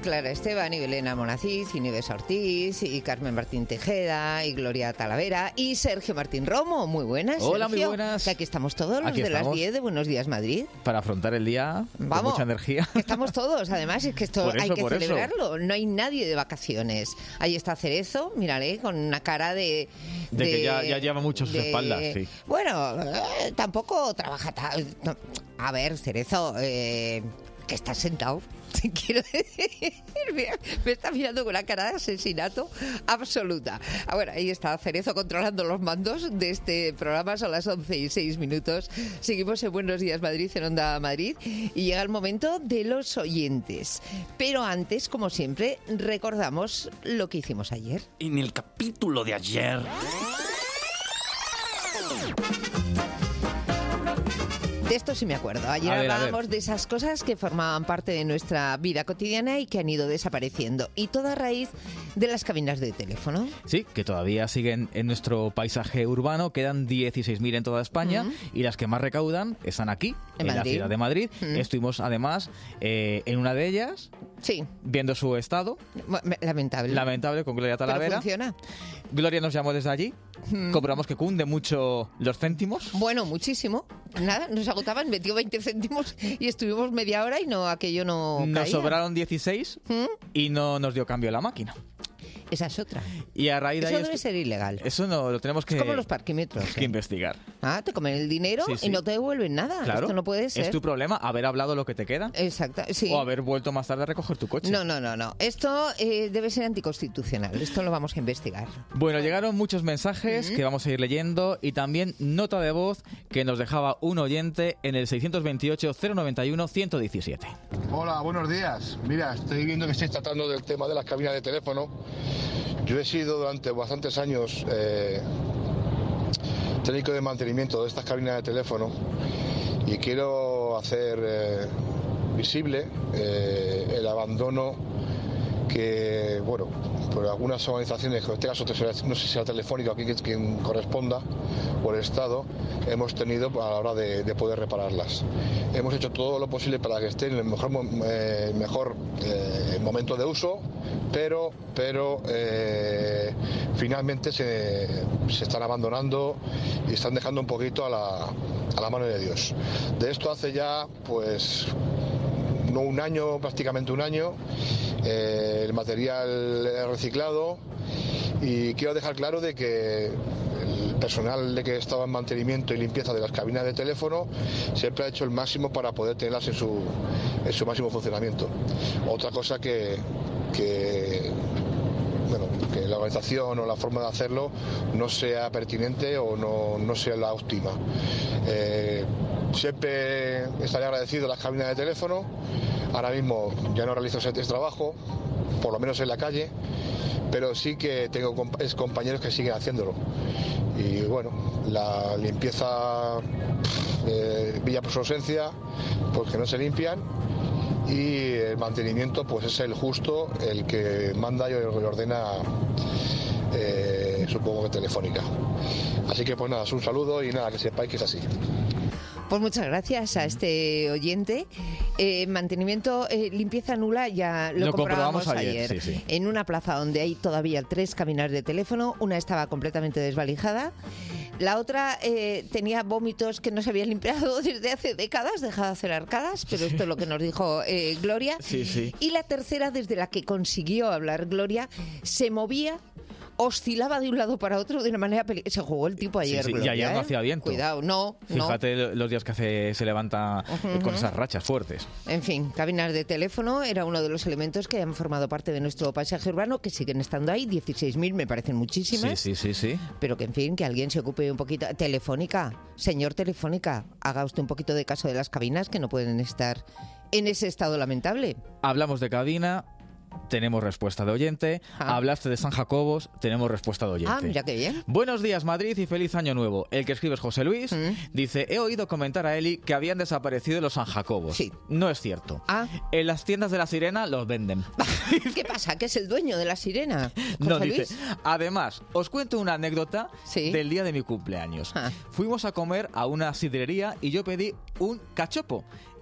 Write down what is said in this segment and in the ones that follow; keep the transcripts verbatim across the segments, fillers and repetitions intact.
Clara Esteban y Belén Almonacid y Nieves Ortiz y Carmen Martín Tejeda y Gloria Talavera y Sergio Martín Romo. Muy buenas, Hola, Sergio. muy buenas. Que aquí estamos todos los Aquí de estamos. las diez de Buenos Días Madrid. Para afrontar el día Vamos, con mucha energía. que estamos todos, además, es que esto Por eso, hay que por eso. celebrarlo. No hay nadie de vacaciones. Ahí está Cerezo, mírale, con una cara de... De que ya- ya lleva mucho sus espaldas, sí. Bueno, eh, tampoco trabaja... ta- no. A ver, Cerezo, eh, que estás sentado. Quiero decir, me está mirando con una cara de asesinato absoluta. Ahora, ahí está Cerezo controlando los mandos de este programa. Son las once y seis minutos. Seguimos en Buenos Días Madrid, en Onda Madrid. Y llega el momento de los oyentes. Pero antes, como siempre, recordamos lo que hicimos ayer. En el capítulo de ayer... De esto sí me acuerdo. Ayer A ver, a hablábamos ver. de esas cosas que formaban parte de nuestra vida cotidiana y que han ido desapareciendo. Y todo a raíz de las cabinas de teléfono. Sí, que todavía siguen en nuestro paisaje urbano. Quedan dieciséis mil en toda España Mm. y las que más recaudan están aquí, En en, la Madrid. ciudad de Madrid. Mm. Estuvimos además eh, en una de ellas Sí, viendo su estado. bueno, lamentable. Lamentable, con Gloria Pero Talavera. funciona. Gloria nos llamó desde allí. Mm. Comprobamos que cunde mucho los céntimos. Bueno, muchísimo. Nada, nos agotaban, metió veinte céntimos y estuvimos media hora y no aquello no Nos caía. sobraron dieciséis ¿Mm? y no nos dio cambio la máquina. Esa es otra. Y a raíz de Eso ahí... debe estu- ser ilegal. Eso no lo tenemos que, Es como los parquímetros. que ¿eh? investigar. Ah, te comen el dinero Sí, sí. y no te devuelven nada. Claro. Esto no puede ser. Es tu problema haber hablado lo que te queda Exacto, sí. o haber vuelto más tarde a recoger tu coche. No, no, no, no. Esto eh, debe ser anticonstitucional. Esto lo vamos a investigar. Bueno, llegaron muchos mensajes que vamos a ir leyendo y también nota de voz que nos dejaba un oyente en el seiscientos veintiocho, cero noventa y uno, ciento diecisiete. Hola, buenos días. Mira, estoy viendo que estáis tratando del tema de las cabinas de teléfono. Yo he sido durante bastantes años eh, técnico de mantenimiento de estas cabinas de teléfono y quiero hacer eh, visible eh, el abandono que, bueno, por algunas organizaciones, en este caso no sé si sea Telefónica o quien, quien corresponda, o el Estado, hemos tenido a la hora de, de poder repararlas. Hemos hecho todo lo posible para que estén en el mejor, eh, mejor eh, momento de uso, pero, pero eh, finalmente se, se están abandonando y están dejando un poquito a la, a la mano de Dios. De esto hace ya, pues, no un año, prácticamente un año, eh, el material reciclado, y quiero dejar claro de que el personal de que estaba en mantenimiento y limpieza de las cabinas de teléfono siempre ha hecho el máximo para poder tenerlas en su, en su máximo funcionamiento. Otra cosa que, que bueno, que la organización o la forma de hacerlo no sea pertinente o no, no sea la óptima. Eh, siempre estaré agradecido a las cabinas de teléfono. Ahora mismo ya no realizo ese trabajo, por lo menos en la calle, pero sí que tengo comp- es compañeros que siguen haciéndolo. Y bueno, la limpieza eh, brilla por su ausencia, porque no se limpian, y el mantenimiento pues es el justo, el que manda y ordena, eh, supongo que Telefónica. Así que pues nada, es un saludo y nada, que sepáis que es así. Pues muchas gracias a este oyente. Eh, mantenimiento, eh, limpieza nula, ya lo, Lo comprobamos comprobamos ayer. ayer, sí, sí. En una plaza donde hay todavía tres cabinas de teléfono, una estaba completamente desvalijada. La otra eh, tenía vómitos que no se habían limpiado desde hace décadas, dejado de hacer arcadas, pero esto es lo que nos dijo eh, Gloria. Sí, sí. Y la tercera, desde la que consiguió hablar Gloria, se movía, oscilaba de un lado para otro de una manera peligrosa. Se jugó el tipo ayer, Sí, sí, y Gloria, ayer no ¿eh? hacía viento. Cuidado, no, no. Fíjate los días que hace se levanta eh, con Ujú. esas rachas fuertes. En fin, cabinas de teléfono era uno de los elementos que han formado parte de nuestro paisaje urbano, que siguen estando ahí. dieciséis mil me parecen muchísimas. Sí, sí, sí, sí. Pero que, en fin, que alguien se ocupe un poquito. Telefónica, señor Telefónica, haga usted un poquito de caso de las cabinas que no pueden estar en ese estado lamentable. Hablamos de cabina, tenemos respuesta de oyente. Ah. Hablaste de San Jacobos, tenemos respuesta de oyente. Ah, mira qué bien. Buenos días, Madrid, y feliz año nuevo. El que escribe es José Luis. Mm. Dice, he oído comentar a Eli que habían desaparecido los San Jacobos. Sí. No es cierto. Ah. En las tiendas de La Sirena los venden. ¿Qué pasa? ¿Que es el dueño de la sirena? No, ¿José dice. Luis? Además, os cuento una anécdota Sí. del día de mi cumpleaños. Ah. Fuimos a comer a una sidrería y yo pedí un cachopo.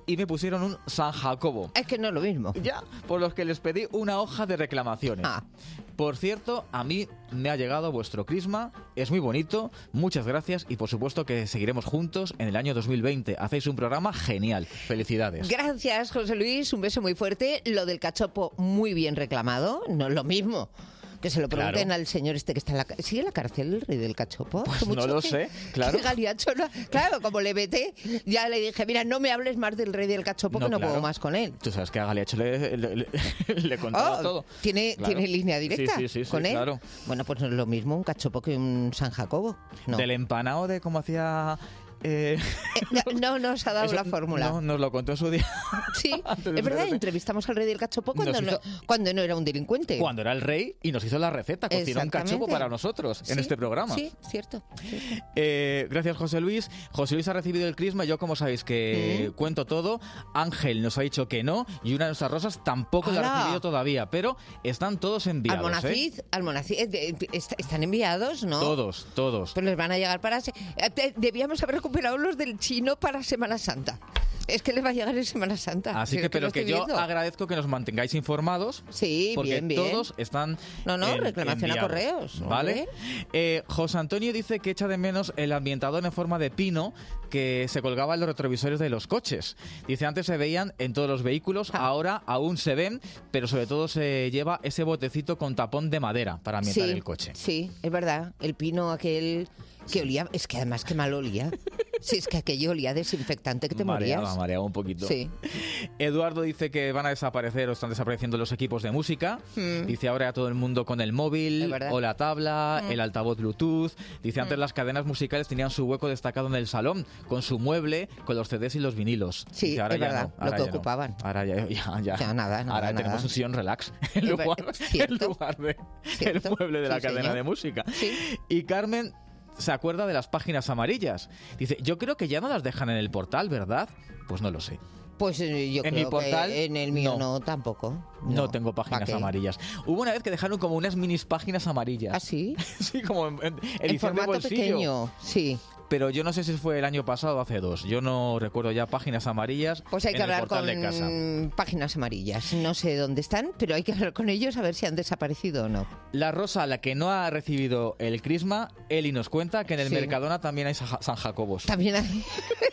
y me pusieron un San Jacobo. Es que no es lo mismo. Ya, por los que les pedí una hoja de reclamaciones. Ah. Por cierto, a mí me ha llegado vuestro crisma, es muy bonito, muchas gracias y por supuesto que seguiremos juntos en el año dos mil veinte. Hacéis un programa genial, felicidades. Gracias, José Luis, un beso muy fuerte. Lo del cachopo, muy bien reclamado, no es lo mismo. Que se lo pregunten Claro. al señor este que está en la cárcel. ¿Sigue en la cárcel el rey del cachopo? Pues Hace mucho no lo que- sé, claro. que Galiacho no- claro, como le vete, ya le dije, mira, no me hables más del rey del cachopo, que no claro. puedo más con él. Tú sabes que a Galiacho le, le, le, le contaba Oh, todo. ¿tiene, Claro. ¿Tiene línea directa Sí, sí, sí, con sí, él? claro. Bueno, pues no es lo mismo un cachopo que un San Jacobo. No, Del empanado de cómo hacía... eh, Eh, no, no nos ha dado eso- la fórmula. No, nos lo contó en su día. Sí, Antes de es verdad, entrenarte. entrevistamos al rey del cachopo cuando, Nos no, hizo- cuando no era un delincuente. Cuando era el rey y nos hizo la receta, cocinó un cachopo Exactamente. para nosotros en Sí, este programa. Sí, cierto. Sí. Eh, gracias, José Luis. José Luis ha recibido el crisma. Yo, como sabéis, que Mm. cuento todo. Ángel nos ha dicho que no. Y una de nuestras rosas tampoco lo ha ¡Hala! recibido todavía. Pero están todos enviados. Al ¿eh? Monacid, al Monacid, eh, de- est- están enviados, ¿no? Todos, todos. Pues les van a llegar para... se- eh, te- Debíamos haber recuperado los del chino para Semana Santa. Es que les va a llegar en Semana Santa. Así Sí, que, es pero lo que estoy yo viendo. agradezco que nos mantengáis informados. Sí, Porque bien, bien. todos están. No, no, en- reclamación a enviados, correos, ¿Vale? Eh, José Antonio dice que echa de menos el ambientador en forma de pino que se colgaba en los retrovisores de los coches. Dice, antes se veían en todos los vehículos, Ah. ahora aún se ven, pero sobre todo se lleva ese botecito con tapón de madera para ambientar Sí, el coche. sí, es verdad. El pino aquel que olía... Es que además que mal olía. Sí, es que aquello olía a desinfectante que te Mareaba, morías. mareaba un poquito. Sí. Eduardo dice que van a desaparecer o están desapareciendo los equipos de música. Dice ahora todo el mundo con el Es móvil verdad. o la tabla, el altavoz Bluetooth. Dice antes las cadenas musicales tenían su hueco destacado en el salón, con su mueble, con los C Ds y los vinilos. Sí, Dice, ahora es ya verdad, no, lo ahora que ya no. ocupaban. Ahora ya, ya, ya. Ya nada, nada, Ahora nada. tenemos un sillón relax en Es lugar, ver- en cierto. lugar de Cierto. el mueble de la Sí, cadena señor. de música. Sí. Y Carmen se acuerda de las páginas amarillas. Dice, yo creo que ya no las dejan en el portal, ¿verdad? Pues no lo sé. Pues eh, yo En creo mi portal, que en el mío no. no, tampoco. No, tengo páginas ¿Pa' qué? amarillas. Hubo una vez que dejaron como unas minis páginas amarillas. ¿Ah, sí? Sí, como en, en En edición de formato bolsillo. pequeño, sí. Pero yo no sé si fue el año pasado o hace dos. Yo no recuerdo ya páginas amarillas Pues hay en que el hablar portal con de casa. páginas amarillas. No sé dónde están, pero hay que hablar con ellos a ver si han desaparecido o no. La Rosa, la que no ha recibido el crisma, Eli nos cuenta que en el Sí. Mercadona también hay Sa- San Jacobos. También hay...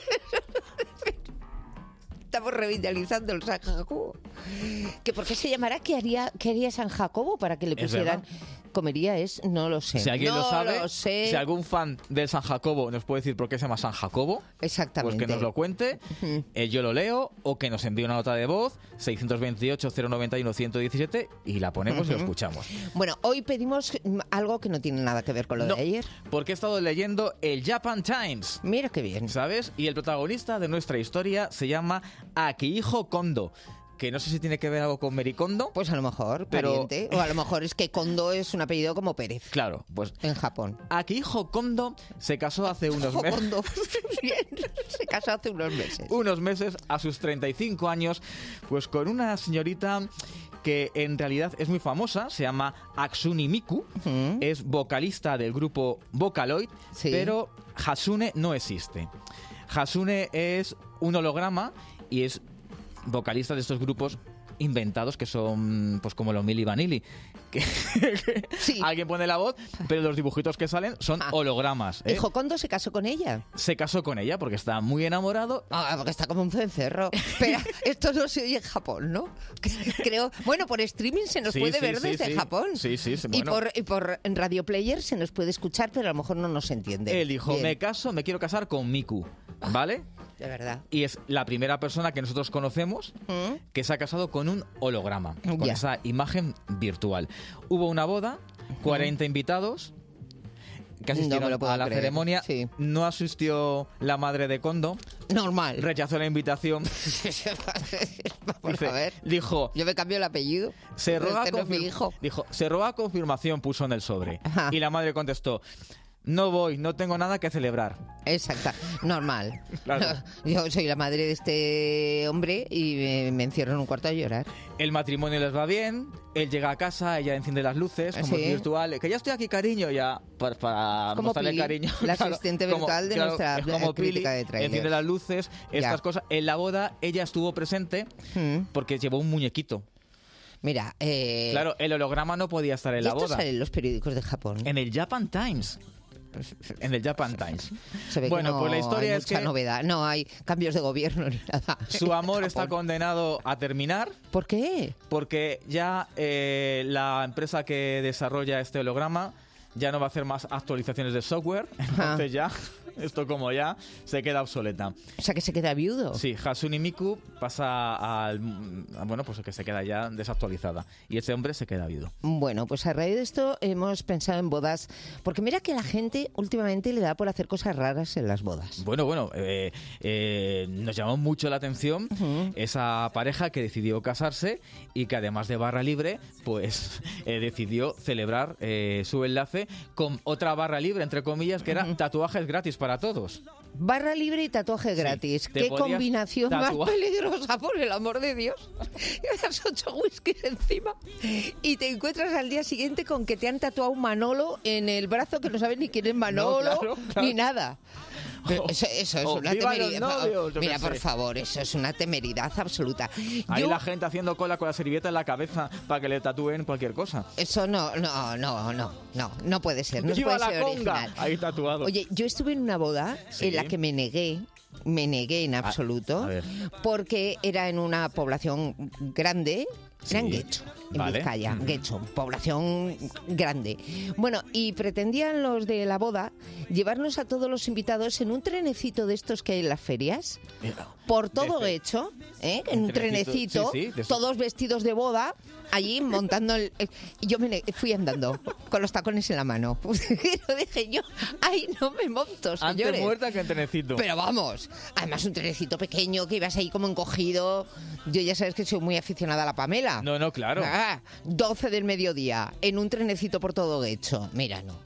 Estamos revitalizando el San Jacobo. ¿Que ¿Por qué se llamará? ¿Qué haría, qué haría San Jacobo para que le Es pusieran? verdad. Comería es, no lo sé. Si alguien no lo sabe, lo sé. si algún fan del San Jacobo nos puede decir por qué se llama San Jacobo, Exactamente. pues que nos lo cuente, Ujú. eh, yo lo leo, o que nos envíe una nota de voz, seiscientos veintiocho, cero noventa y uno, ciento diecisiete, y la ponemos y lo escuchamos. Bueno, hoy pedimos mm, algo que no tiene nada que ver con lo No, de ayer. porque he estado leyendo el Japan Times, Mira qué bien. ¿sabes? Y el protagonista de nuestra historia se llama Akihiko Kondo, que no sé si tiene que ver algo con Merikondo. Pues a lo mejor, Pero- pariente. O a lo mejor es que Kondo es un apellido como Pérez Claro, pues en Japón. Akihiko Kondo se casó hace unos meses. Kondo. Bien. Se casó hace unos meses. unos meses, a sus treinta y cinco años, pues con una señorita que en realidad es muy famosa, se llama Hatsune Miku, Ujú. es vocalista del grupo Vocaloid, Sí. pero Hasune no existe. Hasune es un holograma y es vocalista de estos grupos inventados que son pues como los Milli Vanilli, que, que Sí. alguien pone la voz, pero los dibujitos que salen son Ah. hologramas. ¿eh? ¿Y Jocondo se casó con ella? Se casó con ella porque está muy enamorado. Ah, porque está como un cencerro. Espera, esto no se oye en Japón, ¿no? Creo. Bueno, por streaming se nos Sí, puede sí, ver sí, desde sí. Japón. Sí, sí, sí, Y bueno. por, y por Radio Player se nos puede escuchar, pero a lo mejor no nos entiende. Él dijo, Bien, me caso, me quiero casar con Miku, ¿vale? de verdad. Y es la primera persona que nosotros conocemos ¿Mm? que se ha casado con un holograma, con Ya. esa imagen virtual. Hubo una boda, cuarenta invitados que No me asistieron lo puedo a la creer, ceremonia. sí. No asistió la madre de Kondo, Normal. rechazó la invitación. Por Dice- favor. Dijo, Yo me cambio el apellido. se roga, Este no es mi confir- hijo. dijo, se roga confirmación, puso en el sobre. Ajá. Y la madre contestó, no voy, no tengo nada que celebrar. Exacto, normal. Claro. Yo soy la madre de este hombre y me, me encierro en un cuarto a llorar. El matrimonio les va bien, él llega a casa, ella enciende las luces, como Sí. es virtual, que ya estoy aquí, cariño, ya para, para Como mostrarle Pili, cariño. la Claro, asistente como- virtual de claro, nuestra es como crítica Pili, de tráiler. enciende las luces, estas Ya. cosas. En la boda ella estuvo presente Mm. porque llevó un muñequito. Mira, eh, Claro, el holograma no podía estar en ¿y la esto boda. sale en los periódicos de Japón? En el Japan Times. En el Japan Times. Se ve que Bueno, no pues la historia hay es mucha que novedad. No hay cambios de gobierno ni nada. su amor está Japón. condenado a terminar ¿Por qué? porque ya eh, la empresa que desarrolla este holograma ya no va a hacer más actualizaciones de software, entonces ya, esto como ya, se queda obsoleta. O sea, que se queda viudo. Sí, Hatsune Miku pasa al... Bueno, pues que se queda ya desactualizada. Y ese hombre se queda viudo. Bueno, pues a raíz de esto hemos pensado en bodas. Porque mira que a la gente últimamente le da por hacer cosas raras en las bodas. Bueno, bueno, eh, eh, nos llamó mucho la atención Ujú. esa pareja que decidió casarse y que además de barra libre, pues eh, decidió celebrar eh, su enlace con otra barra libre, entre comillas, que era Ujú. tatuajes gratis para todos. Barra libre y tatuaje Sí, gratis. te Qué podías combinación tatuar. más peligrosa, por el amor de Dios. Y das ocho whiskies encima y te encuentras al día siguiente con que te han tatuado un Manolo en el brazo que no sabes ni quién es Manolo No, claro, claro. ni nada. Pero Eso, eso es O una ¡viva los temeridad. novios! Yo Mira, qué por sé. favor, eso es una temeridad absoluta. Ahí Yo- la gente haciendo cola con la servilleta en la cabeza para que le tatúen cualquier cosa. Eso no, no, no, no, no, no puede ser. No se ¡Viva puede la ser conga! original. Ahí tatuado. Oye, yo estuve en una boda Sí. en la que me negué, me negué en absoluto, a ver. porque era en una población grande, era en Sí. Guecho, en Vale. Vizcaya, Ujú. Guecho, población grande. Bueno, y pretendían los de la boda llevarnos a todos los invitados en un trenecito de estos que hay en las ferias, Mira. por todo De fe- Guecho, ¿eh? en un trenecito, trenecito, sí, sí, de esos- todos vestidos de boda, allí montando el... el- y yo me ne- fui andando con los tacones en la mano. Pero dije yo, ay, no me monto, Antes señores. muerta que en trenecito. Pero vamos, además un trenecito pequeño que ibas ahí como encogido. Yo ya sabes que soy muy aficionada a la Pamela. No, no, claro. Ah, doce del mediodía, en un trenecito por todo Guecho. Mira, no.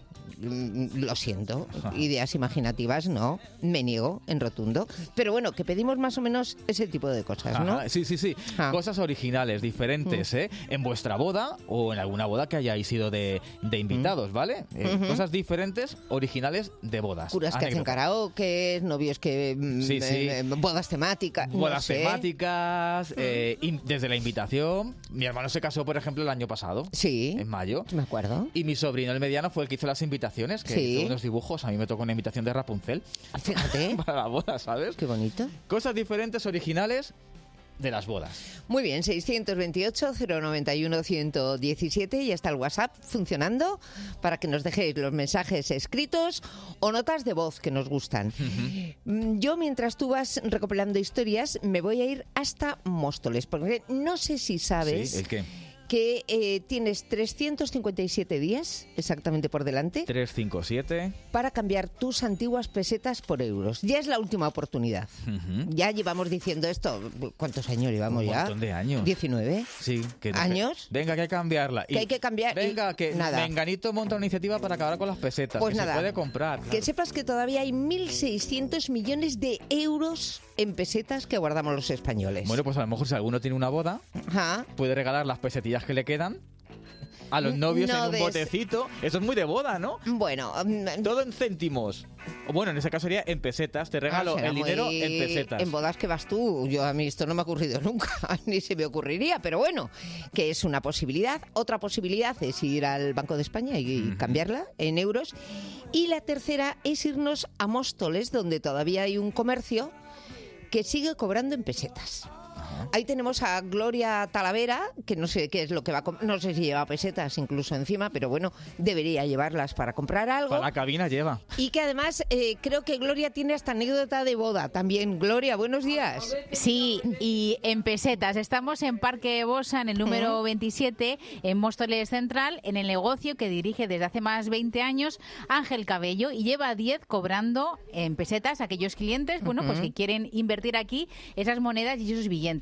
Mm, Lo siento, ideas imaginativas no, me niego en rotundo. Pero bueno, que pedimos más o menos ese tipo de cosas, ¿no? Ajá, sí, sí, sí. Ah. Cosas originales, diferentes, ¿eh? En vuestra boda o en alguna boda que hayáis ido de, de invitados, ¿vale? Eh, Ujú. Cosas diferentes, originales de bodas. Curas que hacen Anécdotas. karaoke, novios que... mm, Sí, sí. eh, eh, bodas temáticas. no Bodas sé. temáticas, eh, in- desde la invitación. Mi hermano se casó, por ejemplo, el año pasado, Sí, en mayo. me acuerdo. Y mi sobrino, el mediano, fue el que hizo las invitaciones, que Sí. hizo unos dibujos. A mí me tocó una invitación de Rapunzel Fíjate, para la boda, ¿sabes? qué bonito. Cosas diferentes, originales de las bodas. Muy bien, seiscientos veintiocho, cero noventa y uno, ciento diecisiete y está el WhatsApp funcionando para que nos dejéis los mensajes escritos o notas de voz que nos gustan. Mm, Yo, mientras tú vas recopilando historias, me voy a ir hasta Móstoles, porque no sé si sabes ¿Sí? ¿El qué? que eh, tienes trescientos cincuenta y siete días exactamente por delante tres cinco siete. para cambiar tus antiguas pesetas por euros. Ya es la última oportunidad. Ujú. Ya llevamos diciendo esto, ¿cuántos años llevamos Un ya? montón de años. diecinueve. Sí, que ¿Años? Venga, que hay que cambiarla. Que hay que cambiar y Venga, que nada. Menganito monta una iniciativa para acabar con las pesetas. Pues que nada. se puede comprar. Que sepas que todavía hay mil seiscientos millones de euros en pesetas que guardamos los españoles. Bueno, pues a lo mejor si alguno tiene una boda, Ajá. puede regalar las pesetillas que le quedan a los novios No en un des- botecito. Eso es muy de boda, ¿no? Bueno, mm, Todo en céntimos. O bueno, en ese caso sería en pesetas. Te regalo ah, será el dinero muy- en pesetas. En bodas que vas tú. Yo a mí esto no me ha ocurrido nunca, ni se me ocurriría, pero bueno, que es una posibilidad. Otra posibilidad es ir al Banco de España y Ujú. cambiarla en euros. Y la tercera es irnos a Móstoles, donde todavía hay un comercio que sigue cobrando en pesetas. Ahí tenemos a Gloria Talavera, que no sé qué es lo que va a com- no sé si lleva pesetas incluso encima, pero bueno, debería llevarlas para comprar algo. Para la cabina lleva. Y que además eh, creo que Gloria tiene hasta anécdota de boda también. Gloria, buenos días. Sí, y en pesetas. Estamos en Parque Bosa, en el número veintisiete, en Móstoles Central, en el negocio que dirige desde hace más de veinte años Ángel Cabello, y lleva diez cobrando en pesetas a aquellos clientes, bueno, pues que quieren invertir aquí esas monedas y esos billetes.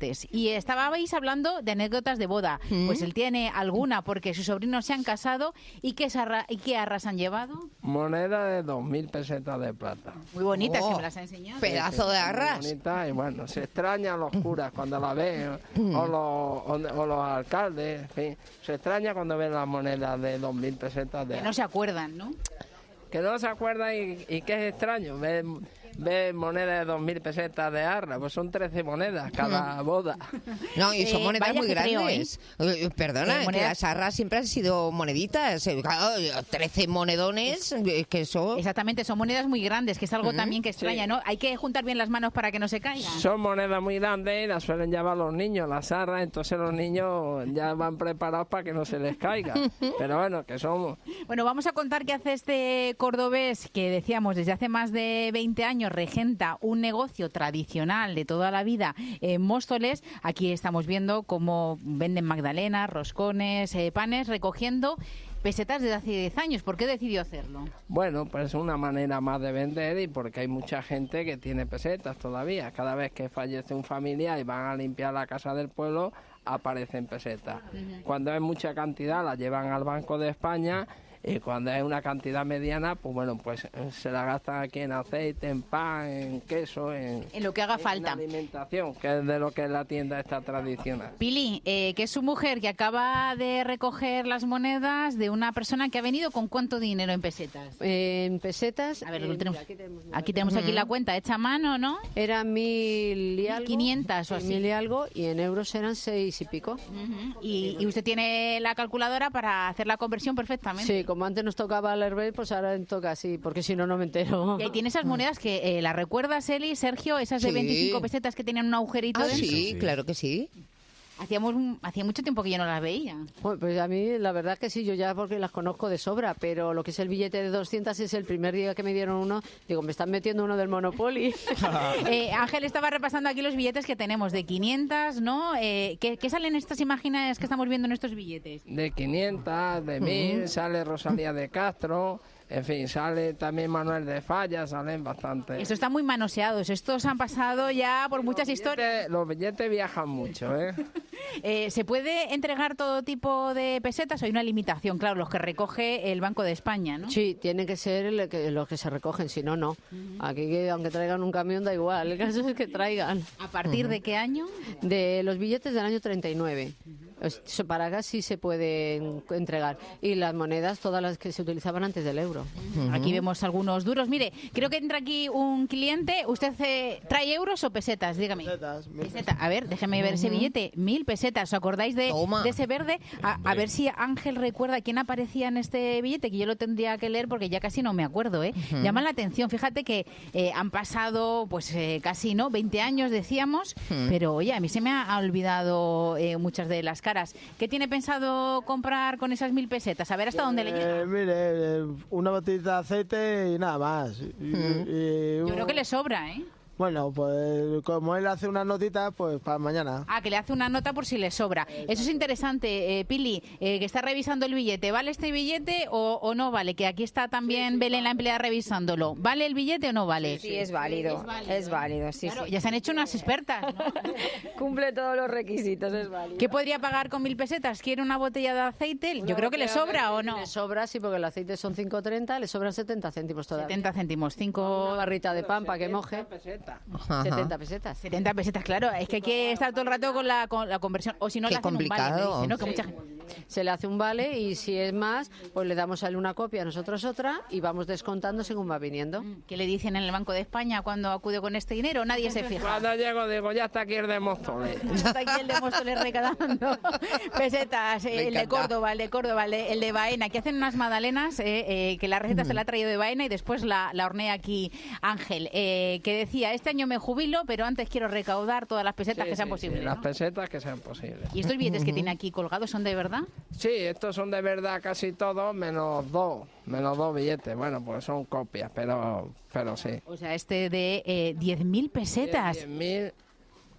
oyentes. Y estabais hablando de anécdotas de boda. ¿Mm? Pues él tiene alguna porque sus sobrinos se han casado. ¿Y qué, arra ¿y qué arras han llevado? Moneda de dos mil pesetas de plata. Muy bonitas, Oh, que me las ha enseñado. Pedazo de Muy arras. bonita, y bueno, se extrañan los curas cuando la ven, o los, o, o los alcaldes, en fin. Se extraña cuando ven las monedas de dos mil pesetas de Que no se acuerdan, ¿no? Que no se acuerdan y, y que es extraño. Ven, ven monedas de dos mil pesetas de arra, pues son trece monedas cada boda. No, y son Eh, monedas vaya muy que creo, grandes. Eh, Perdona, Eh, que monedas- las arras siempre han sido moneditas. Eh, claro, trece monedones, eh, que eso... Exactamente, son monedas muy grandes, que es algo Mm, también que extraña, sí. ¿no? Hay que juntar bien las manos para que no se caigan. Son monedas muy grandes y las suelen llevar los niños, las arras, entonces los niños ya van preparados para que no se les caiga. Pero bueno, que somos... Bueno, vamos a contar qué hace este cordobés que decíamos desde hace más de veinte años regenta un negocio tradicional de toda la vida en Móstoles. Aquí estamos viendo cómo venden magdalenas, roscones, eh, panes, recogiendo pesetas desde hace diez años. ¿Por qué decidió hacerlo? Bueno, pues es una manera más de vender y porque hay mucha gente que tiene pesetas todavía. Cada vez que fallece un familiar y van a limpiar la casa del pueblo, aparecen pesetas. Cuando hay mucha cantidad, las llevan al Banco de España. Y cuando hay una cantidad mediana, pues bueno, pues eh, se la gastan aquí en aceite, en pan, en queso, en, En lo que haga en falta. alimentación, que es de lo que es la tienda esta tradicional. Pili, eh, que es su mujer que acaba de recoger las monedas de una persona que ha venido con cuánto dinero en pesetas. En pesetas, A ver, eh, lo tenemos, mira, aquí tenemos, aquí tenemos aquí la cuenta hecha a mano, ¿no? eran mil y algo. quinientas o sí, así. Mil y algo, y en euros eran seis y pico. Y, y usted tiene la calculadora para hacer la conversión perfectamente. Sí, como antes nos tocaba el Herbert, pues ahora toca así, porque si no, no me entero. Y ahí tiene esas monedas que, eh, ¿las recuerdas, Eli, Sergio? Esas de Sí. veinticinco pesetas que tenían un agujerito Ah, dentro. sí, claro que sí. Hacíamos, un- hacía mucho tiempo que yo no las veía. Bueno, pues a mí la verdad que sí, yo ya porque las conozco de sobra, pero lo que es el billete de doscientas es el primer día que me dieron uno, digo, me están metiendo uno del Monopoly. Eh, Ángel estaba repasando aquí los billetes que tenemos de quinientas, ¿no? Eh, ¿qué, qué salen estas imágenes que estamos viendo en estos billetes? De quinientas, de mil, sale Rosalía de Castro, en fin, sale también Manuel de Falla, salen bastante. Estos están muy manoseados. Estos han pasado ya por muchas historias. Billetes- Los billetes viajan mucho, ¿eh? Eh, ¿Se puede entregar todo tipo de pesetas o hay una limitación? Claro, los que recoge el Banco de España, ¿no? Sí, tienen que ser el que- los que se recogen, si no, no. Aquí, que aunque traigan un camión, da igual, el caso es que traigan. ¿A partir de qué año? De los billetes del año treinta y nueve. Es- Para acá sí se pueden entregar. Y las monedas, todas las que se utilizaban antes del euro. Aquí vemos algunos duros. Mire, creo que entra aquí un cliente. ¿Usted eh, trae euros o pesetas? Dígame. Pesetas, mil Peseta. A ver, déjeme ver ese billete. Mil pesetas. ¿Os acordáis de, Toma. de ese verde? A, a ver si Ángel recuerda quién aparecía en este billete, que yo lo tendría que leer porque ya casi no me acuerdo. ¿eh? Llama la atención. Fíjate que eh, han pasado pues eh, casi no veinte años, decíamos. Pero oye, a mí se me ha olvidado eh, muchas de las caras. ¿Qué tiene pensado comprar con esas mil pesetas? A ver hasta dónde le llega. Eh, mire, eh, una botellita de aceite y nada más. Y- y Yo un- creo que le sobra, ¿eh? Bueno, pues como él hace unas notitas, pues para mañana. Ah, que le hace una nota por si le sobra. Eso es interesante, eh, Pili, eh, que está revisando el billete. ¿Vale este billete o, o no vale? Que aquí está también Belén, la empleada, revisándolo. ¿Vale el billete o no vale? Sí, es válido, es válido, sí, Claro, sí. ya se han hecho unas expertas, ¿no? Cumple todos los requisitos, es válido. ¿Qué podría pagar con mil pesetas? ¿Quiere una botella de aceite? Yo creo que le sobra o no. Le sobra, sí, porque el aceite son cinco treinta, le sobran setenta céntimos todavía. setenta céntimos, Una cinco... barrita de pan para que moje. Ajá. setenta pesetas. setenta pesetas, claro. Es que hay que estar todo el rato con la, con la conversión. O si no, Qué le hacen un vale, me complicado. dice, ¿no? Que mucha gente... Se le hace un vale y si es más, pues le damos a él una copia, nosotros otra y vamos descontando según va viniendo. ¿Qué le dicen en el Banco de España cuando acude con este dinero? Nadie se fija. Cuando llego digo, ya está aquí el de Móstoles. Está aquí el de Móstoles recaudando pesetas, eh, Me el de encanta. Córdoba, el de Córdoba, el de, el de Baena, que hacen unas magdalenas, eh, eh, que la receta se la ha traído de Baena y después la, la hornea aquí Ángel, eh, que decía, este año me jubilo, pero antes quiero recaudar todas las pesetas Sí, que sean sí, posibles. sí, ¿no? las pesetas que sean posibles. ¿Y estos billetes que tiene aquí colgados son de verdad? Sí, estos son de verdad casi todos, menos dos, menos dos billetes. Bueno, pues son copias, pero, pero sí. O sea, este de eh, diez mil pesetas. diez mil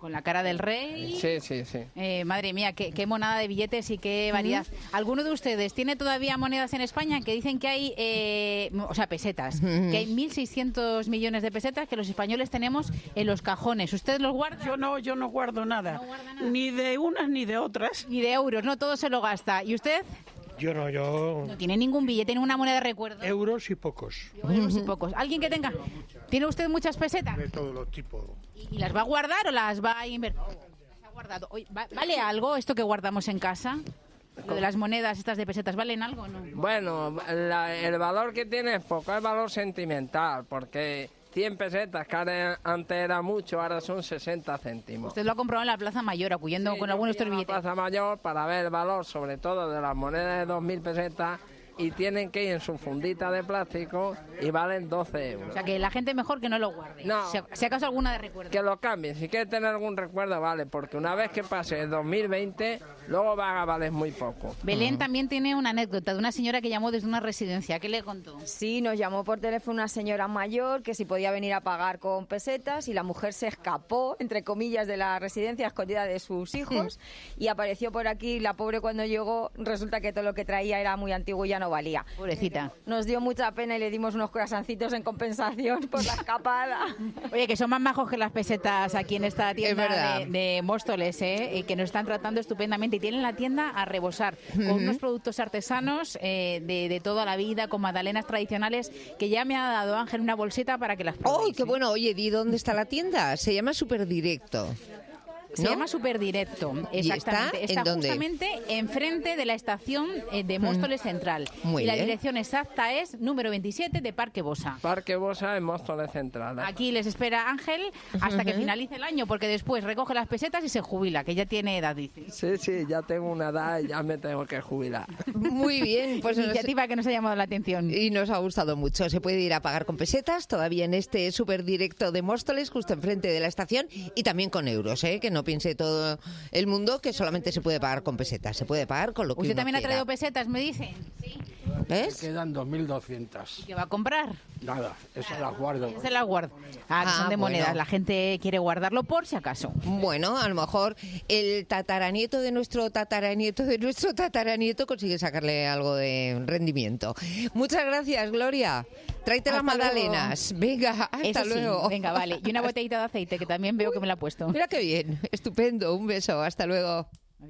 Con la cara del rey. Sí, sí, sí. Eh, madre mía, qué, qué monada de billetes y qué variedad. ¿Alguno de ustedes tiene todavía monedas en España que dicen que hay, eh, o sea, pesetas, que hay mil seiscientos millones de pesetas que los españoles tenemos en los cajones? ¿Usted los guarda? Yo no, yo no guardo nada. No guarda nada. Ni de unas ni de otras. Ni de euros, no, todo se lo gasta. ¿Y usted? Yo no, yo... No tiene ningún billete, ninguna moneda de recuerdo. Euros y pocos. Euros y pocos. ¿Alguien que tenga? ¿Tiene usted muchas pesetas? De todos los tipos. ¿Y, y las va a guardar o las va a invertir? Las ha guardado. Oye, ¿va- ¿vale algo esto que guardamos en casa? Lo de las monedas estas de pesetas, ¿valen algo o no? Bueno, la- el valor que tiene es poco, es valor sentimental, porque cien pesetas, que ahora- antes era mucho, ahora son sesenta céntimos. Usted lo ha comprado en la Plaza Mayor, acudiendo Sí, con yo algunos de fui estos a la billetes. Plaza Mayor para ver el valor, sobre todo de las monedas de dos mil pesetas, y tienen que ir en su fundita de plástico y valen doce euros. O sea, que la gente mejor que no lo guarde. No. Si, si acaso alguna de recuerdo. Que lo cambien, si quieres tener algún recuerdo, vale, porque una vez que pase el dos mil veinte, luego va a valer muy poco. Belén también tiene una anécdota de una señora que llamó desde una residencia. ¿Qué le contó? Sí, nos llamó por teléfono una señora mayor que si podía venir a pagar con pesetas y la mujer se escapó, entre comillas, de la residencia escondida de sus hijos y apareció por aquí. La pobre cuando llegó resulta que todo lo que traía era muy antiguo y ya no valía. Pobrecita. Nos dio mucha pena y le dimos unos croissancitos en compensación por la escapada. Oye, que son más majos que las pesetas aquí en esta tienda verdad. de, de Móstoles, ¿eh? Y que nos están tratando estupendamente. Y tienen la tienda a rebosar, con unos productos artesanos eh, de, de toda la vida, con magdalenas tradicionales, que ya me ha dado Ángel una bolsita para que las probéis. ¡Oh, qué bueno! Oye, ¿di dónde está la tienda? Se llama Superdirecto. Se ¿no? llama Superdirecto, ¿Y exactamente. está en dónde? justamente enfrente de la estación eh, de Móstoles Central. Muy y la bien. dirección exacta es número veintisiete de Parque Bosa. Parque Bosa en Móstoles Central. Aquí les espera Ángel hasta que finalice el año, porque después recoge las pesetas y se jubila, que ya tiene edad, dice. Sí, sí, ya tengo una edad y ya me tengo que jubilar. Muy bien, pues nos- Iniciativa que nos ha llamado la atención. y nos ha gustado mucho. Se puede ir a pagar con pesetas, todavía en este Superdirecto de Móstoles, justo enfrente de la estación, y también con euros, ¿eh? Que no piense todo el mundo que solamente se puede pagar con pesetas. Se puede pagar con lo que ¿Usted uno también ha quiera. traído pesetas, me dicen? Sí. ¿Ves? Quedan dos mil doscientas. ¿Qué va a comprar? Nada, esas las guardo. Se las guardo. Ah, que Ah, son de bueno. monedas. La gente quiere guardarlo por si acaso. Bueno, a lo mejor el tataranieto de nuestro tataranieto de nuestro tataranieto consigue sacarle algo de rendimiento. Muchas gracias, Gloria. Tráete las Hasta luego. magdalenas. Venga, hasta Eso sí, luego. venga, vale. Y una botellita de aceite, que también veo que me la ha puesto. Mira qué bien. Estupendo. Un beso. Hasta luego.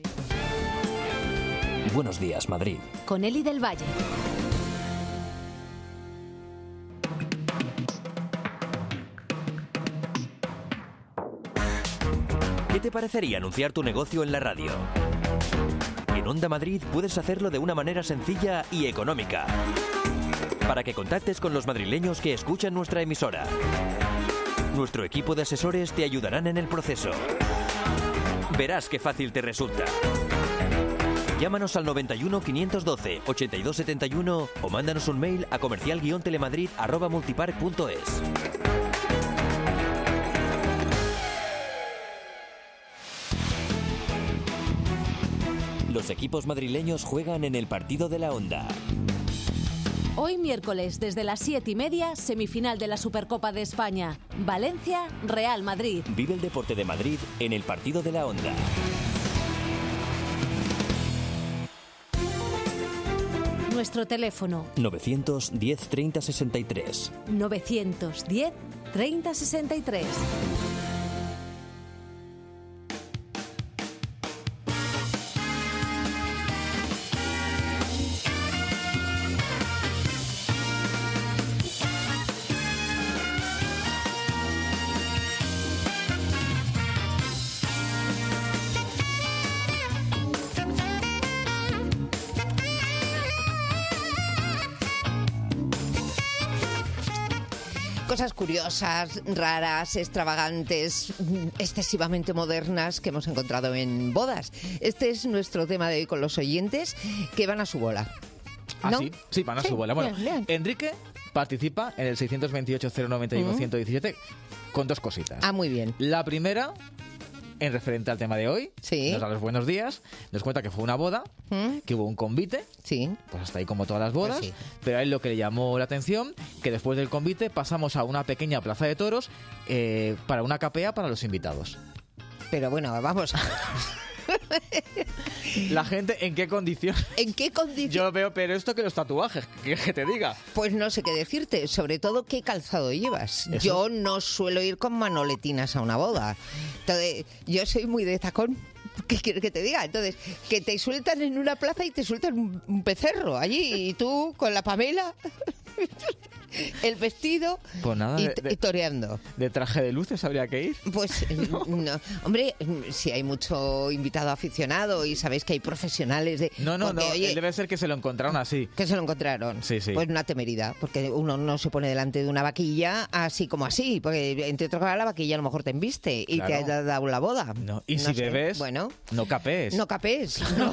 Buenos días, Madrid. Con Eli del Valle. ¿Qué te parecería anunciar tu negocio en la radio? En Onda Madrid puedes hacerlo de una manera sencilla y económica. Para que contactes con los madrileños que escuchan nuestra emisora. Nuestro equipo de asesores te ayudarán en el proceso. Verás qué fácil te resulta. Llámanos al noventa y uno, quinientos doce, ochenta y dos setenta y uno o mándanos un mail a comercial guion telemadrid arroba multipark punto es. Los equipos madrileños juegan en el partido de la Onda. Hoy miércoles, desde las siete y media, semifinal de la Supercopa de España. Valencia, Real Madrid. Vive el deporte de Madrid en el partido de la Onda. Nuestro teléfono novecientos diez, treinta, sesenta y tres. novecientos diez, treinta, sesenta y tres. Cosas curiosas, raras, extravagantes, excesivamente modernas que hemos encontrado en bodas. Este es nuestro tema de hoy con los oyentes que van a su bola. Ah, ¿No? sí, sí, van a Sí, su bola. Bueno, bien, bien. Enrique participa en el seiscientos veintiocho, cero noventa y uno, Mm. ciento diecisiete con dos cositas. Ah, muy bien. La primera, en referente al tema de hoy, Sí. nos da los buenos días, nos cuenta que fue una boda, ¿Mm? que hubo un convite, Sí. pues hasta ahí como todas las bodas, Pues sí. pero a él lo que le llamó la atención, que después del convite pasamos a una pequeña plaza de toros eh, para una capea para los invitados. pero bueno, vamos. La gente, ¿en qué condición? ¿En qué condición? Yo veo, pero esto que los tatuajes, que, que te diga. Pues no sé qué decirte, sobre todo qué calzado llevas. ¿Eso? Yo no suelo ir con manoletinas a una boda. Entonces, yo soy muy de tacón. ¿Qué quieres que te diga? Entonces, que te sueltan en una plaza y te sueltan un, un becerro allí, y tú con la Pamela, el vestido, Pues nada, y, de, de, y toreando. ¿De traje de luces habría que ir? Pues no. no. Hombre, si hay mucho invitado aficionado y sabéis que hay profesionales de... No, no, porque, no, oye, debe ser que se lo encontraron así. que se lo encontraron. Sí, sí. Pues una temeridad, porque uno no se pone delante de una vaquilla así como así, porque entre otras cosas la vaquilla a lo mejor te embiste y Claro. te ha dado la boda. No, y No si sé. bebes, Bueno, no capes. no capés. No,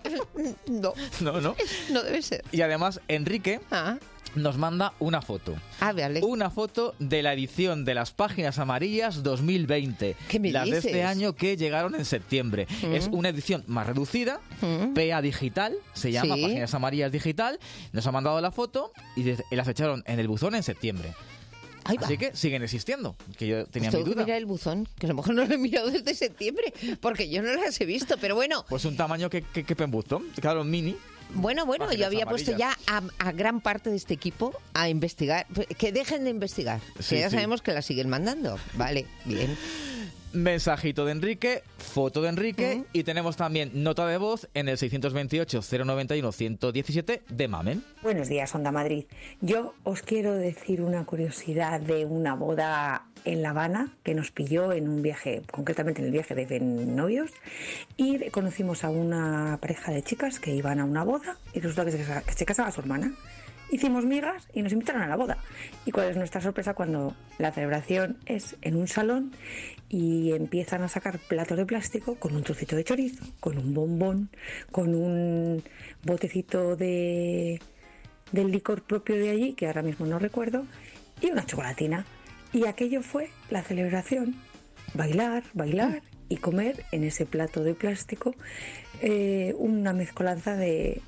no, no, no. no debe ser. Y además, Enrique Ah, nos manda una foto. ah vale. Una foto de la edición de las Páginas Amarillas dos mil veinte. ¿Qué me las dices? de este año que llegaron en septiembre. Mm. Es una edición más reducida, Mm. P A Digital, se llama Sí. Páginas Amarillas Digital. Nos ha mandado la foto y de- y las echaron en el buzón en septiembre. Ahí va. Así que siguen existiendo, que yo tenía Pues tengo mi que duda. mirar el buzón, que a lo mejor no lo he mirado desde septiembre, porque yo no las he visto, pero bueno. Pues un tamaño que, que, que en buzón, claro, mini. Bueno, bueno, Páginas yo había puesto ya amarillas. a, a gran parte de este equipo a investigar. Que dejen de investigar, Sí, que ya sí. sabemos que la siguen mandando. Vale, bien. Mensajito de Enrique, foto de Enrique y tenemos también nota de voz en el seiscientos veintiocho cero noventa y uno ciento diecisiete de Mamen. Buenos días, Onda Madrid. Yo os quiero decir una curiosidad de una boda en La Habana que nos pilló en un viaje, concretamente en el viaje de novios, y conocimos a una pareja de chicas que iban a una boda y resulta que se, casa- que se casaba su hermana. Hicimos migas y nos invitaron a la boda. ¿Y cuál es nuestra sorpresa cuando la celebración es en un salón y empiezan a sacar platos de plástico con un trocito de chorizo, con un bombón, con un botecito de del licor propio de allí, que ahora mismo no recuerdo, y una chocolatina? Y aquello fue la celebración. Bailar, bailar y comer en ese plato de plástico eh, una mezcolanza de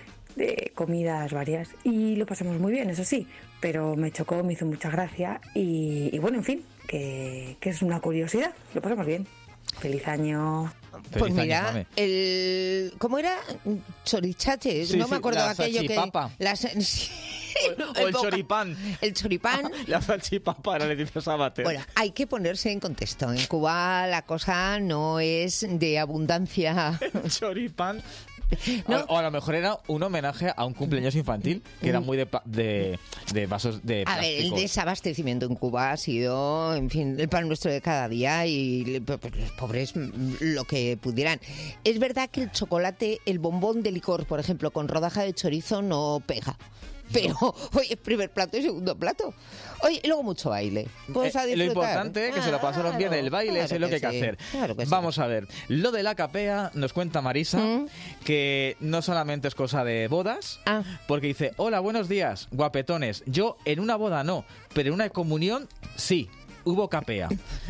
de comidas varias, y lo pasamos muy bien, eso sí, pero me chocó, me hizo mucha gracia y, y bueno, en fin, que, que es una curiosidad, lo pasamos bien. Feliz año. Pues Feliz año, mira, Mame. el... ¿Cómo era? Chorichache. Sí, no sí, me acuerdo la aquello que... salchipapa. Las... sí, O el boca- choripán. El choripán. La salchipapa era Leticia Sabater. Bueno, hay que ponerse en contexto. En Cuba la cosa no es de abundancia. Choripán. No. O, o a lo mejor era un homenaje a un cumpleaños infantil que era muy de, pa- de, de vasos de A ver, el plástico. desabastecimiento en Cuba ha sido, en fin, el pan nuestro de cada día y le- pues, los pobres mm, lo que pudieran. Es verdad que el chocolate, el bombón de licor, por ejemplo, con rodaja de chorizo no pega. Pero, oye, primer plato y segundo plato. Oye, y luego mucho baile. Pues a Eh, lo disfrutar. importante es que se lo pasaron bien, el baile Claro eso es lo que hay que sí, hacer. claro que sí. Vamos a ver, lo de la capea nos cuenta Marisa ¿Mm? que no solamente es cosa de bodas, Ah. porque dice, hola, buenos días, guapetones, yo en una boda no, pero en una comunión sí, hubo capea.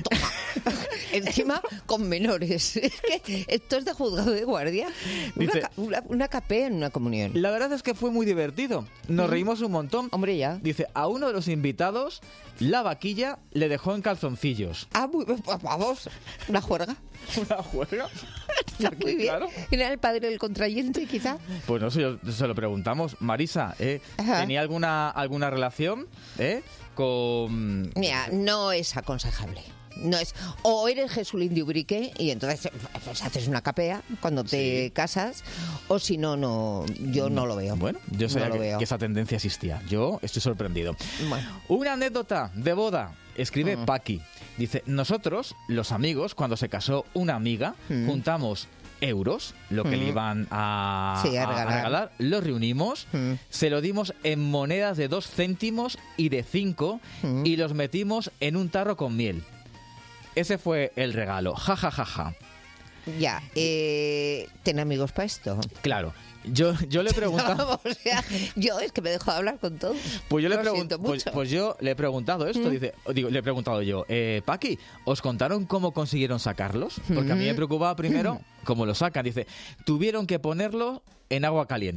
Encima con menores. Es que esto es de juzgado de guardia. Una, Dice- ca- una, una capea en una comunión. La verdad es que fue muy divertido, nos reímos un montón. Hombre, ya. Dice, a uno de los invitados, la vaquilla le dejó en calzoncillos. Ah, muy, pues vamos, una juerga. ¿Una juega? Está muy bien. Claro. ¿Era el padre del contrayente, quizá? Pues no sé, yo- se lo preguntamos. Marisa, ¿eh? Ajá. ¿tenía alguna, alguna relación eh, con... Mira, no es aconsejable. No es, o eres Jesulín de Ubrique y entonces pues, haces una capea cuando te casas, o si no, no, yo no lo veo. Bueno, yo no sabía lo que, veo. que esa tendencia existía. Yo estoy sorprendido. Bueno. Una anécdota de boda. Escribe Mm. Paqui. Dice, nosotros, los amigos, cuando se casó una amiga, Mm. juntamos euros, lo que Mm. le iban a, Sí, a a- a regalar. regalar, lo reunimos, Mm. se lo dimos en monedas de dos céntimos y de cinco Mm. y los metimos en un tarro con miel. Ese fue el regalo. Ja, ja, ja, ja. Ya, eh, ten amigos para esto. Claro. Yo, yo le he preguntado... o sea, yo es que me dejo de hablar con todos. Pues yo le he Lo pregun- siento pues, mucho. pues yo le he preguntado esto, Mm. dice, digo, le he preguntado yo, eh, Paqui, ¿os contaron cómo consiguieron sacarlos? Porque a mí me Mm. preocupaba primero cómo lo sacan. Dice, tuvieron que ponerlo en agua caliente.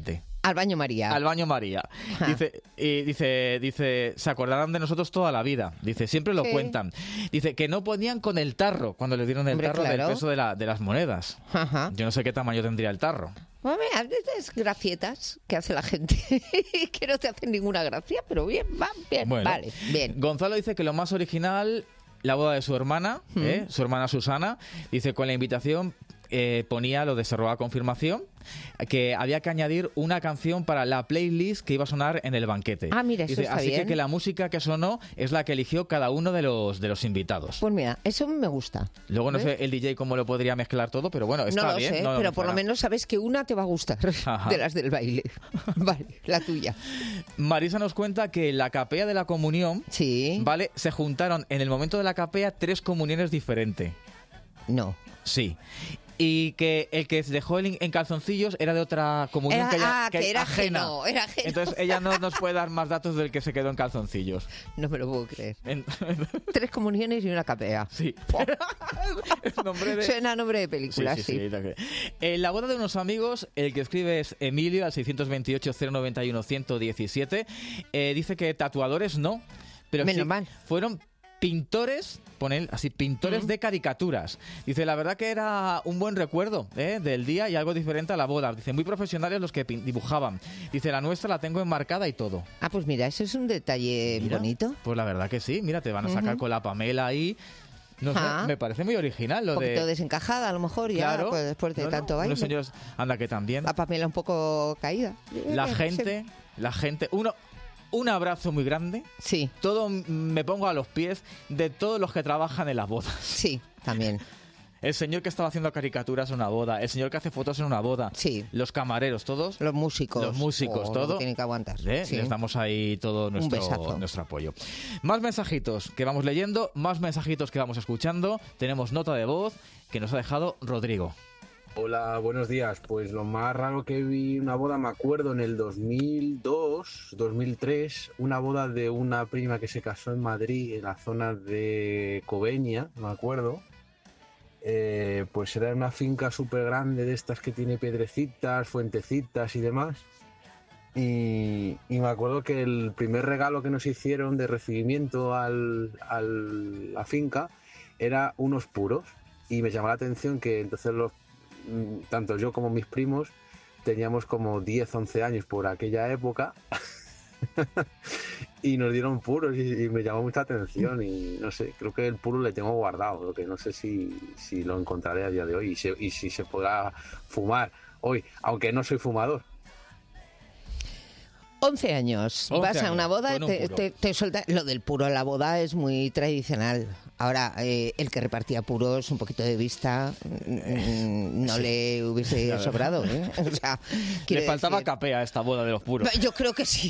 Al baño María. Al baño María. Dice, y dice, dice, se acordarán de nosotros toda la vida. Dice, siempre lo Sí. cuentan. Dice que no podían con el tarro cuando le dieron el Hombre, tarro claro. del peso de, la, de las monedas. Ajá. Yo no sé qué tamaño tendría el tarro. Bueno, mira, es gracietas que hace la gente que no te hacen ninguna gracia, pero bien, va, bien, Bueno, vale, bien. Gonzalo dice que lo más original, la boda de su hermana, Mm. ¿eh? su hermana Susana, dice con la invitación eh, ponía lo de se roba confirmación, que había que añadir una canción para la playlist que iba a sonar en el banquete. Ah, mira, eso Dice, está así bien. que, que la música que sonó es la que eligió cada uno de los de los invitados. Pues mira, eso me gusta. Luego no ¿ves? sé el D J cómo lo podría mezclar todo, pero bueno, está no lo bien. sé, no lo pero por lo mezclará. menos sabes que una te va a gustar Ajá. de las del baile. Vale, la tuya. Marisa nos cuenta que en la capea de la comunión, ¿vale? Se juntaron en el momento de la capea tres comuniones diferentes. No. Sí. Y que el que dejó el en calzoncillos era de otra comunión Era- que, ella- ah, que era ajena. ajeno, era ajeno. Entonces ella no nos puede dar más datos del que se quedó en calzoncillos. No me lo puedo creer. En- Tres comuniones y una capea. Sí. nombre de- Suena a nombre de película, sí. Sí, sí, sí, sí. En la boda de unos amigos, el que escribe es Emilio al seiscientos veintiocho, cero noventa y uno, ciento diecisiete. Eh, dice que tatuadores no, pero Menos sí mal. fueron pintores, pone él, así, pintores de caricaturas. Dice, la verdad que era un buen recuerdo ¿eh? del día y algo diferente a la boda. Dice, muy profesionales los que pin- dibujaban. Dice, la nuestra la tengo enmarcada y todo. Ah, pues mira, eso es un detalle Mira, bonito. Pues la verdad que sí. Mira, te van a sacar Ujú. con la Pamela ahí. No sé, Ah. me parece muy original lo Un poquito de... desencajada, a lo mejor, ya Claro. pues, después de No, no, tanto baile. unos señores, anda que también. La Pamela un poco caída. La Sí. gente, la gente, uno, un abrazo muy grande. Sí. Todo m- me pongo a los pies de todos los que trabajan en las bodas. Sí, también. El señor que estaba haciendo caricaturas en una boda, el señor que hace fotos en una boda, sí. los camareros, todos. Los músicos. Los músicos, Oh, todo. lo que tienen que aguantar. ¿Eh? Sí. Les damos ahí todo nuestro, besazo. nuestro apoyo. Más mensajitos que vamos leyendo, más mensajitos que vamos escuchando. Tenemos nota de voz que nos ha dejado Rodrigo. Hola, buenos días. Pues lo más raro que vi una boda, me acuerdo, en el dos mil dos, dos mil tres, una boda de una prima que se casó en Madrid, en la zona de Cobeña, me acuerdo. Eh, pues era una finca súper grande de estas que tiene piedrecitas, fuentecitas y demás. Y, y me acuerdo que el primer regalo que nos hicieron de recibimiento al, al- la finca era unos puros. Y me llamó la atención que entonces los, mm, tanto yo como mis primos teníamos como diez, once años por aquella época. Y nos dieron puros y, y me llamó mucha atención y no sé, creo que el puro le tengo guardado, lo que no sé si, si lo encontraré a día de hoy y, se- y si se podrá fumar hoy, aunque no soy fumador. once años. once Vas a años, una boda, con un te, puro. te- te suelta. Lo del puro en la boda es muy tradicional. Ahora, eh, el que repartía puros, un poquito de vista, mm, no Sí. le hubiese La verdad. sobrado. ¿eh? O sea, Le quiero faltaba decir- capea a esta boda de los puros. Yo creo que sí.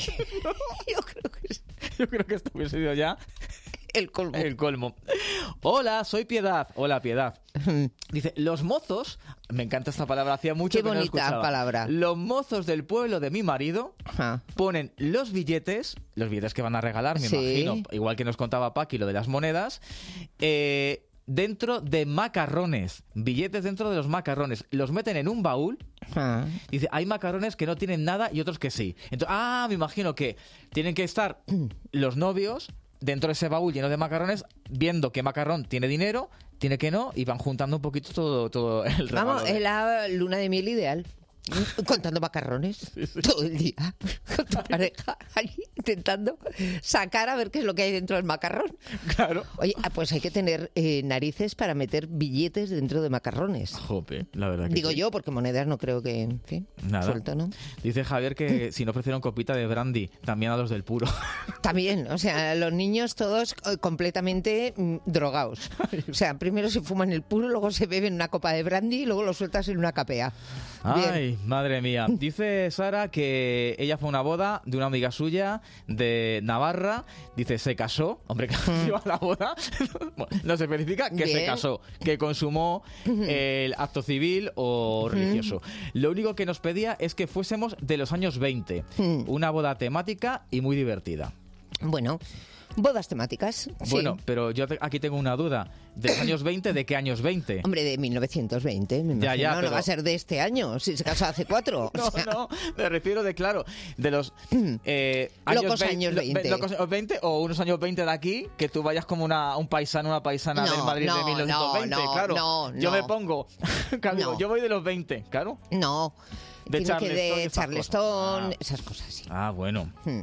Yo creo que esto hubiese sido ya el colmo. El colmo. Hola, soy Piedad. Hola, Piedad. Dice, los mozos, me encanta esta palabra, hacía mucho Qué que no la bonita escuchaba. palabra. Los mozos del pueblo de mi marido ponen los billetes, los billetes que van a regalar, me Sí. imagino, igual que nos contaba Paqui lo de las monedas, eh, dentro de macarrones, billetes dentro de los macarrones, los meten en un baúl. Ah. Dice, hay macarrones que no tienen nada y otros que sí. Entonces, ah, me imagino que tienen que estar los novios dentro de ese baúl lleno de macarrones, viendo qué macarrón tiene dinero, tiene que no, y van juntando un poquito todo, todo el regalo. Vamos, de- es la luna de miel ideal. Contando macarrones todo el día con tu pareja ahí intentando sacar a ver qué es lo que hay dentro del macarrón. Claro. Oye, ah, pues hay que tener eh, narices para meter billetes dentro de macarrones. Jope, la verdad que Digo sí. yo, porque monedas no creo que, en fin, Nada. suelto, ¿no? Dice Javier que si no ofrecieron copita de brandy, también a los del puro. También, o sea, los niños todos eh, completamente mm, drogados. O sea, primero se fuman el puro, luego se beben una copa de brandy y luego lo sueltas en una capea. Bien. Ay, madre mía. Dice Sara que ella fue a una boda de una amiga suya de Navarra. Dice, se casó. Hombre, que iba a la boda. Bueno, no se especifica que se Bien. casó, que consumó el acto civil o religioso. Lo único que nos pedía es que fuésemos de los años veinte. Una boda temática y muy divertida. Bueno, Bodas temáticas. Bueno, sí. pero yo te- aquí tengo una duda. ¿De los años veinte? ¿De qué años veinte? Hombre, de mil novecientos veinte, me Ya, imagino. ya, No pero- va a ser de este año, si se casó hace cuatro. No, O sea, no, me refiero de, claro, de los eh, años, Locos vein- años lo- veinte. locos años veinte o unos años veinte de aquí, que tú vayas como una, un paisano, una paisana No, del Madrid no, de mil novecientos veinte, no, claro. no, Yo no. me pongo, claro, No. yo voy de los veinte, claro. No, De tiene que Charleston y de estas Charleston, cosas. Ah. esas cosas, sí. Ah, bueno. Hmm.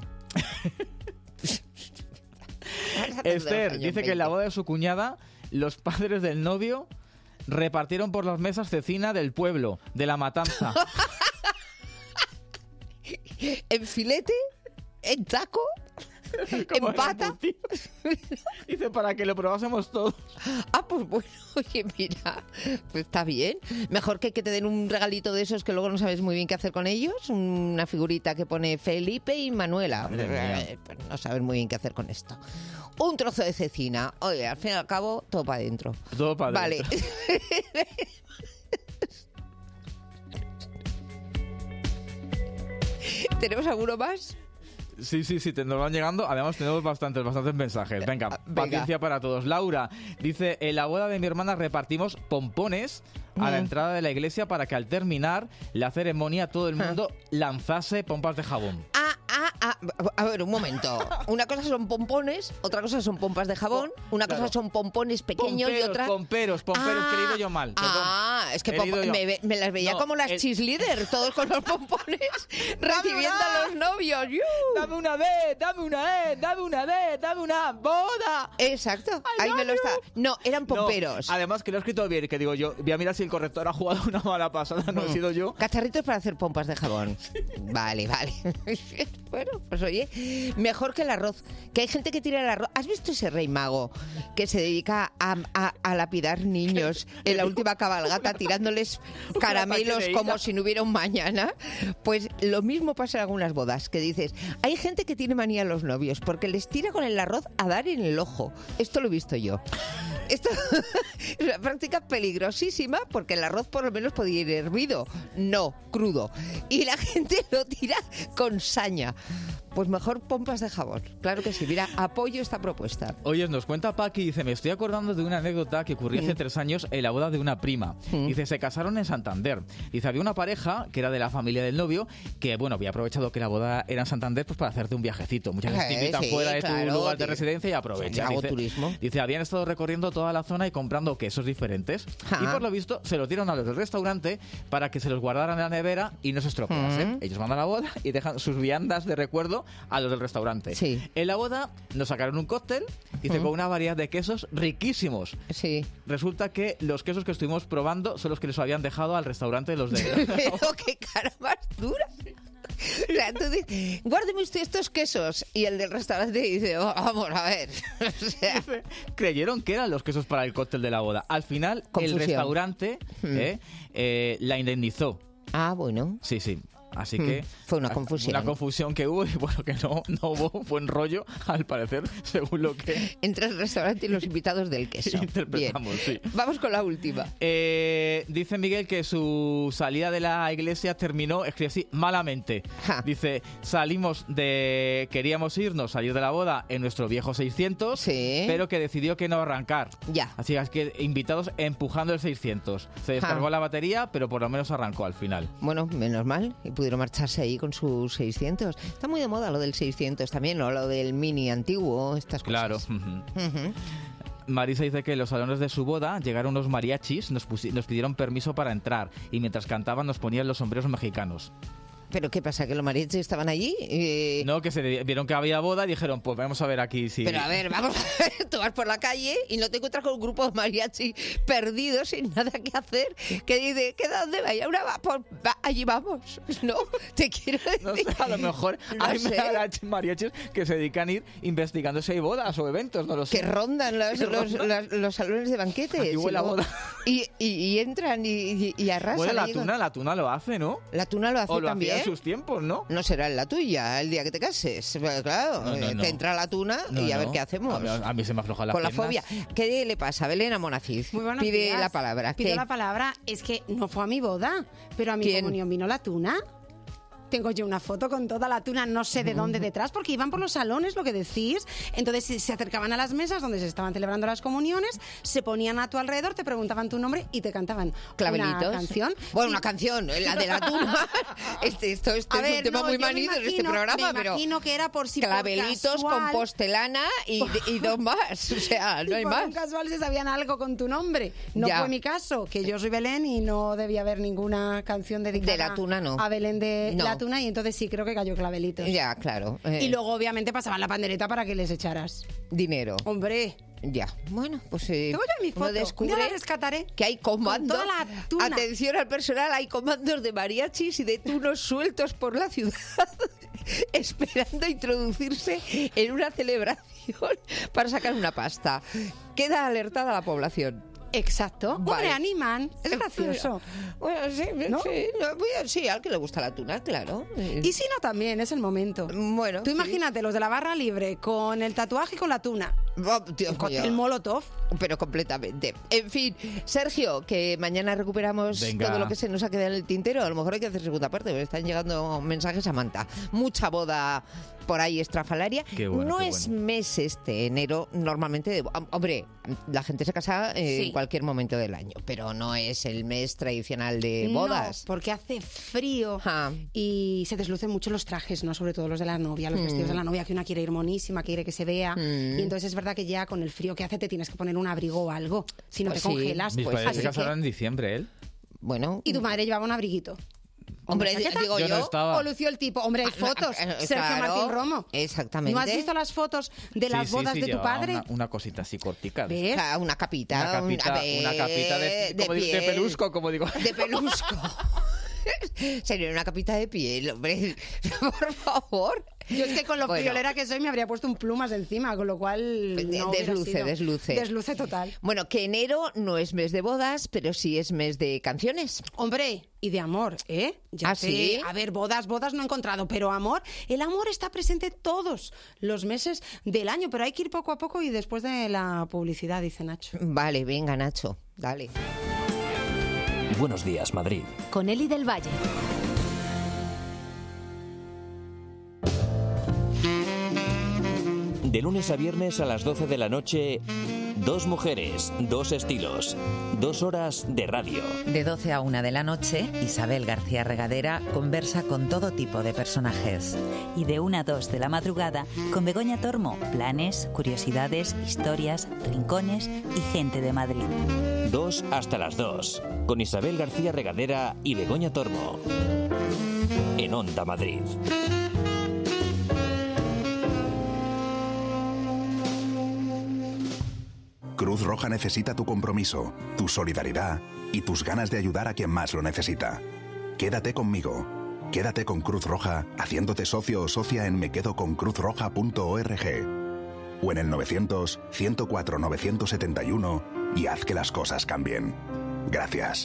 Esther dice que en la boda de su cuñada, los padres del novio repartieron por las mesas cecina del pueblo, de la matanza. En filete, en taco, Como en pata. Dice, para que lo probásemos todos. Ah, pues bueno, oye, mira, pues está bien. Mejor que que te den un regalito de esos que luego no sabes muy bien qué hacer con ellos. Una figurita que pone Felipe y Manuela. Madre mía. Eh, pues no sabes muy bien qué hacer con esto. Un trozo de cecina. Oye, al fin y al cabo, todo para adentro. Todo para Vale. adentro. ¿Tenemos alguno más? Sí, sí, sí, te nos van llegando. Además, tenemos bastantes, bastantes mensajes. Venga, Ah, venga. paciencia para todos. Laura dice: en la boda de mi hermana repartimos pompones a la Mm. entrada de la iglesia para que al terminar la ceremonia todo el mundo lanzase pompas de jabón. Ah, ah, ah. A ver, un momento. Una cosa son pompones, otra cosa son pompas de jabón, una claro. cosa son pompones pequeños Pomperos, y otra... pomperos, pomperos, que he leído yo mal. perdón. Ah, es que He leído pom- yo. me, ve- me las veía No, como las el- cheerleader, todos con los pompones recibiendo a los novios. ¡Yu! Dame una D, dame una E, dame una D, dame una boda. Exacto, ahí me lo está. No, eran pomperos. No, además que lo he escrito bien, que digo yo, voy a mirar si el corrector ha jugado una mala pasada, no he sido yo. Cacharritos para hacer pompas de jabón. Vale, vale. Bueno, pues oye, mejor que el arroz. Que hay gente que tira el arroz. ¿Has visto ese rey mago que se dedica a, a- a lapidar niños en la última cabalgata tirándoles caramelos ataque de como ira. si no hubiera un mañana? Pues lo mismo pasa en algunas bodas, que dices, hay gente que tiene manía a los novios porque les tira con el arroz a dar en el ojo. Esto lo he visto yo. Esto es una práctica peligrosísima porque el arroz por lo menos podía ir hervido, no crudo. Y la gente lo tira con saña. Pues mejor pompas de jabón. Claro que sí. Mira, apoyo esta propuesta. Oye, nos cuenta Paqui, dice, me estoy acordando de una anécdota que ocurrió hace Mm. tres años en la boda de una prima. Mm. Dice, se casaron en Santander. Dice, había una pareja que era de la familia del novio que, bueno, había aprovechado que la boda era en Santander pues para hacerte un viajecito. Muchas veces te Eh, invitan sí, fuera de claro, tu lugar de tío. residencia y aprovechas. Hago Dice, turismo. dice, habían estado recorriendo toda la zona y comprando quesos diferentes. Ajá. Y por lo visto se los dieron a los del restaurante para que se los guardaran en la nevera y no se estropeasen. Mm. Ellos van a la boda y dejan sus viandas de recuerdo a los del restaurante. Sí. En la boda nos sacaron un cóctel, dice, Mm. con una variedad de quesos riquísimos. Sí. Resulta que los quesos que estuvimos probando son los que les habían dejado al restaurante los de... Pero qué cara más dura. O sea, tú dices, guárdeme usted estos quesos. Y el del restaurante dice, "Oh, vamos a ver. O sea, Creyeron que eran los quesos para el cóctel de la boda. Al final, Confusión. el restaurante Mm. eh, eh, la indemnizó. ah, bueno. Sí, sí. Así Mm. que... Fue una ah, confusión. Una confusión que hubo y bueno, que no, no hubo buen rollo, al parecer, según lo que Entre el restaurante y los invitados del queso. interpretamos. Sí. Bien. Vamos con la última. Eh, dice Miguel que su salida de la iglesia terminó, escribe así, malamente. Dice, salimos de... Queríamos irnos, salir de la boda en nuestro viejo seiscientos, pero que decidió que no arrancar. Ya. Así es que invitados empujando el seiscientos. Se descargó Ja. la batería, pero por lo menos arrancó al final. Bueno, menos mal. Y pudieron marcharse ahí con sus seiscientos. Está muy de moda lo del seiscientos también, ¿no? Lo del mini antiguo, estas Claro. cosas. Ujú. Marisa dice que en los salones de su boda llegaron unos mariachis, nos, pusi- nos pidieron permiso para entrar y mientras cantaban nos ponían los sombreros mexicanos. ¿Pero qué pasa? ¿Que los mariachis estaban allí? Eh, No, que se de- vieron que había boda y dijeron, pues vamos a ver aquí si... Pero a ver, vamos a ver, tú vas por la calle y no te encuentras con un grupo de mariachi perdidos sin nada que hacer, que dice, ¿qué dónde vaya? Una va, pues, va, allí vamos. No, te quiero decir. No sé, a lo mejor No hay sé. mariachis- mariachis que se dedican a ir investigando si hay bodas o eventos, no lo sé. Que rondan los, Que los, rondan. las- los salones de banquetes. Aquí huele y a luego- boda. Y, y, y entran y, y, y arrasan. Bueno, la allí. tuna, la tuna lo hace, ¿no? La tuna lo hace O lo también. hacía en sus tiempos, ¿no? No será en la tuya el día que te cases. Pero claro, No, no, eh, no. te entra la tuna No, y a no. ver qué hacemos. A mí, a mí se me afloja la Con la piernas. fobia. ¿Qué le pasa a Belén Monacid? Muy buenos Pide días. la palabra. Pido ¿Qué? la palabra. Es que no fue a mi boda, pero a mi ¿Quién? comunión vino la tuna. tengo yo una foto con toda la tuna, no sé de dónde detrás, porque iban por los salones, lo que decís. Entonces se- se acercaban a las mesas donde se estaban celebrando las comuniones, se ponían a tu alrededor, te preguntaban tu nombre y te cantaban Clavelitos. una canción. Bueno, Sí. una canción, la de la tuna. Este, esto esto A es un ver, tema no, muy yo me manido en este imagino- programa, me pero imagino que era por si por clavelitos con casual- postelana y, y dos más. O sea, no hay por más. un casual se sabían algo con tu nombre. No Ya. fue mi caso, que yo soy Belén y no debía haber ninguna canción dedicada De la tuna, no. a Belén de No. la tuna, y entonces sí creo que cayó clavelitos. Ya, claro. eh, Y luego obviamente pasaban la pandereta para que les echaras. dinero. Hombre. Ya, bueno, pues eh, Tengo yo mi uno foto. descubre Un día la rescataré. que hay comandos. Con toda la tuna. Atención al personal, hay comandos de mariachis y de tunos sueltos por la ciudad esperando introducirse en una celebración para sacar una pasta. Queda alertada la población. Exacto. Vale. Hombre, animan. Es gracioso. Bueno, sí, ¿No? sí, no, bueno, sí, al que le gusta la tuna, claro. Y si no, también es el momento. Bueno, Tú sí. imagínate los de la barra libre con el tatuaje y con la tuna. Oh, Dios Con mío. el molotov. Pero completamente. En fin, Sergio, que mañana recuperamos Venga. todo lo que se nos ha quedado en el tintero. A lo mejor hay que hacer segunda parte, porque están llegando mensajes a Manta. Mucha boda por ahí estrafalaria. Qué bueno, no qué es bueno. mes este enero normalmente. De, hombre, la gente se casa eh, Sí. en cualquier momento del año, pero no es el mes tradicional de bodas. No, porque hace frío Ja. y se deslucen mucho los trajes, ¿no? Sobre todo los de la novia, los Mm. vestidos de la novia, que una quiere ir monísima, quiere que se vea. Mm. Y entonces es verdad que ya con el frío que hace te tienes que poner un abrigo o algo, si no Pues te sí. congelas. Mis Pues, padres así se que- casaron en diciembre, ¿eh? Bueno, Y tu madre llevaba un abriguito. hombre, ¿chaqueta? digo Yo yo. no estaba. O lució el tipo. Hombre, hay Ah, no, fotos. ah, Sergio claro, Martín Romo. Exactamente. ¿No has visto las fotos de Sí, las sí, bodas sí, de tu llevaba padre? Una, una cosita así cortica. de- ¿Ves? Ca- Una capita. Una un- capita, a ver, una capita de, como digo, de piel. pelusco, como digo. De pelusco. Sería una capita de piel, hombre. Por favor. Yo es que con lo Bueno. friolera que soy me habría puesto un plumas encima, con lo cual De- no hubiera desluce, sido. desluce. Desluce total. Bueno, que enero no es mes de bodas, pero sí es mes de canciones. Hombre, y de amor, ¿eh? Ya ¿Ah, sé. sí? A ver, bodas, bodas no he encontrado, pero amor, el amor está presente todos los meses del año, pero hay que ir poco a poco y después de la publicidad, dice Nacho. Vale, venga, Nacho, dale. Buenos días, Madrid. Con Eli del Valle. De lunes a viernes a las doce de la noche, dos mujeres, dos estilos, dos horas de radio. De doce a una de la noche, Isabel García Regadera conversa con todo tipo de personajes. Y de una a dos de la madrugada, con Begoña Tormo, planes, curiosidades, historias, rincones y gente de Madrid. Dos hasta las dos, con Isabel García Regadera y Begoña Tormo. En Onda Madrid. Cruz Roja necesita tu compromiso, tu solidaridad y tus ganas de ayudar a quien más lo necesita. Quédate conmigo. Quédate con Cruz Roja haciéndote socio o socia en mequedoconcruzroja punto org o en el novecientos, ciento cuatro, novecientos setenta y uno y haz que las cosas cambien. Gracias.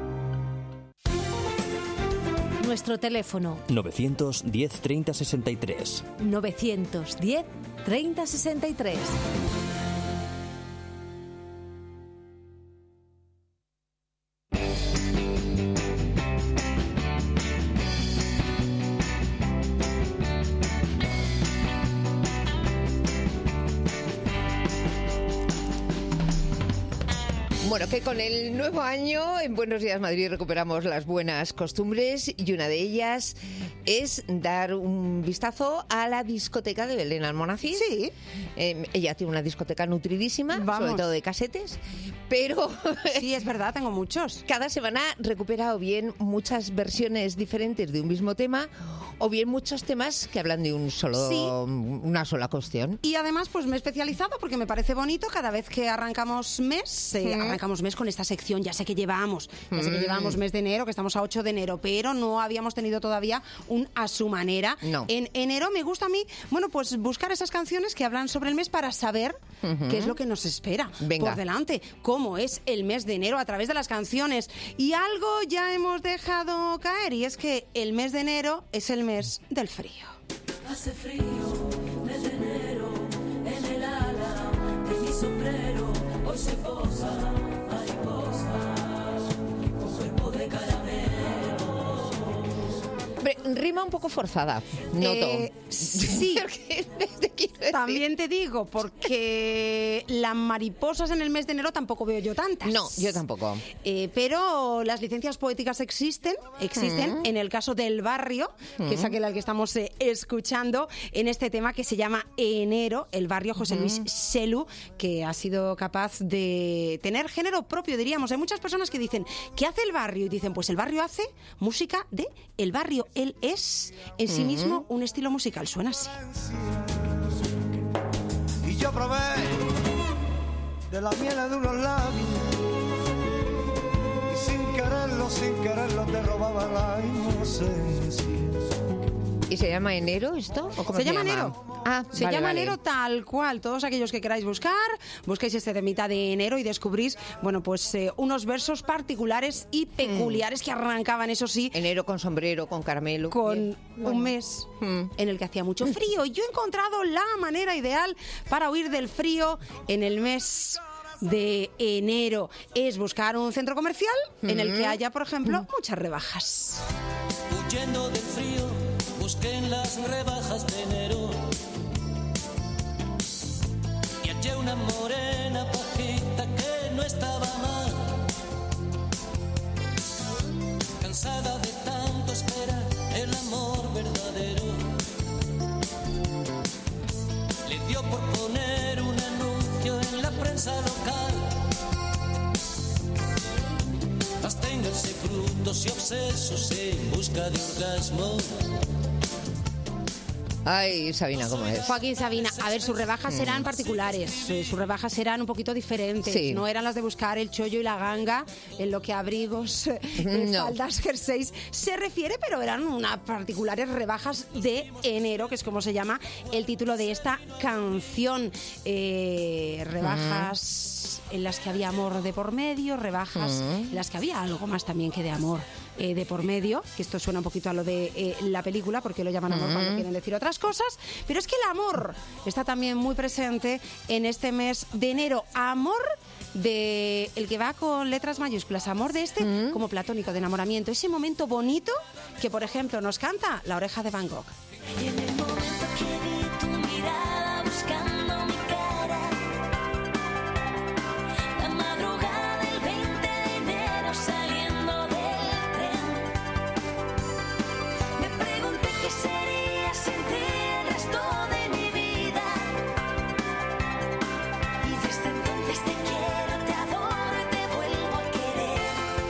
Nuestro teléfono novecientos diez, treinta, sesenta y tres. novecientos diez, treinta, sesenta y tres. Bueno, que con el nuevo año en Buenos Días Madrid recuperamos las buenas costumbres y una de ellas es dar un vistazo a la discoteca de Belén Almonacid. Sí. Eh, ella tiene una discoteca nutridísima, Vamos. sobre todo de casetes, pero... Sí, es verdad, tengo muchos. Cada semana recupera o bien muchas versiones diferentes de un mismo tema o bien muchos temas que hablan de un solo, Sí. una sola cuestión. Y además, pues me he especializado porque me parece bonito cada vez que arrancamos mes, eh, Mm. arrancamos mes con esta sección, ya sé que llevamos, ya sé que Mm. llevamos mes de enero, que estamos a ocho de enero, pero no habíamos tenido todavía un a su manera. No. En enero me gusta a mí, bueno, pues buscar esas canciones que hablan sobre el mes para saber Ujú. qué es lo que nos espera Venga. por delante, cómo es el mes de enero a través de las canciones. Y algo ya hemos dejado caer, y es que el mes de enero es el mes del frío. Hace frío, mes de enero, en el ala de mi sombrero, hoy se posa mariposas con cuerpo de caramelo. Hombre, rima un poco forzada, noto. Eh, sí, también te digo, porque las mariposas en el mes de enero tampoco veo yo tantas. No, yo tampoco. Eh, pero las licencias poéticas existen, existen Mm. en el caso del barrio, que es Mm. aquel al que estamos eh, escuchando en este tema que se llama Enero, el barrio José Luis Mm. Selu, que ha sido capaz de tener género propio, diríamos. Hay muchas personas que dicen, ¿qué hace el barrio? Y dicen, pues el barrio hace música de el barrio. Él es en sí Mm. mismo un estilo musical. Suena así. Y yo probé de la miel de unos labios y sin quererlo, sin quererlo te robaba la inocencia. ¿Y se llama Enero esto? ¿O cómo Se se, llama llama? Enero. Ah, Se vale, llama vale. Enero tal cual. Todos aquellos que queráis buscar, busquéis este de mitad de enero y descubrís, bueno, pues eh, unos versos particulares y peculiares que arrancaban, eso sí. Enero con sombrero, con caramelo. Con Bien. Bueno. un mes en el que hacía mucho frío. Y yo he encontrado la manera ideal para huir del frío en el mes de enero. Es buscar un centro comercial en el que haya, por ejemplo, muchas rebajas. Huyendo del frío, busqué en las rebajas de enero y hallé una morena pajita que no estaba mal. Cansada de tanto esperar el amor verdadero, le dio por poner un anuncio en la prensa local. Absténganse brutos y obsesos en busca de orgasmo. Ay, Sabina, ¿cómo es? Joaquín Sabina, a ver, sus rebajas Mm. eran particulares, eh, sus rebajas eran un poquito diferentes, Sí. no eran las de buscar el chollo y la ganga en lo que a abrigos, eh, No. faldas, jerseys se refiere, pero eran unas particulares rebajas de enero, que es como se llama el título de esta canción. Eh, rebajas en las que había amor de por medio, rebajas Mm. en las que había algo más también que de amor. Eh, de por medio, que esto suena un poquito a lo de eh, la película, porque lo llaman amor Mm. cuando quieren decir otras cosas, pero es que el amor está también muy presente en este mes de enero. Amor de el que va con letras mayúsculas, amor de este Mm. como platónico, de enamoramiento, ese momento bonito que, por ejemplo, nos canta La Oreja de Van Gogh. Y en el momento que vi tu mirada buscando mi cara, la madrugada del veinte de enero saliendo del tren, me pregunté qué sería sin ti el resto de mi vida. Y desde entonces te quiero, te adoro y te vuelvo a querer.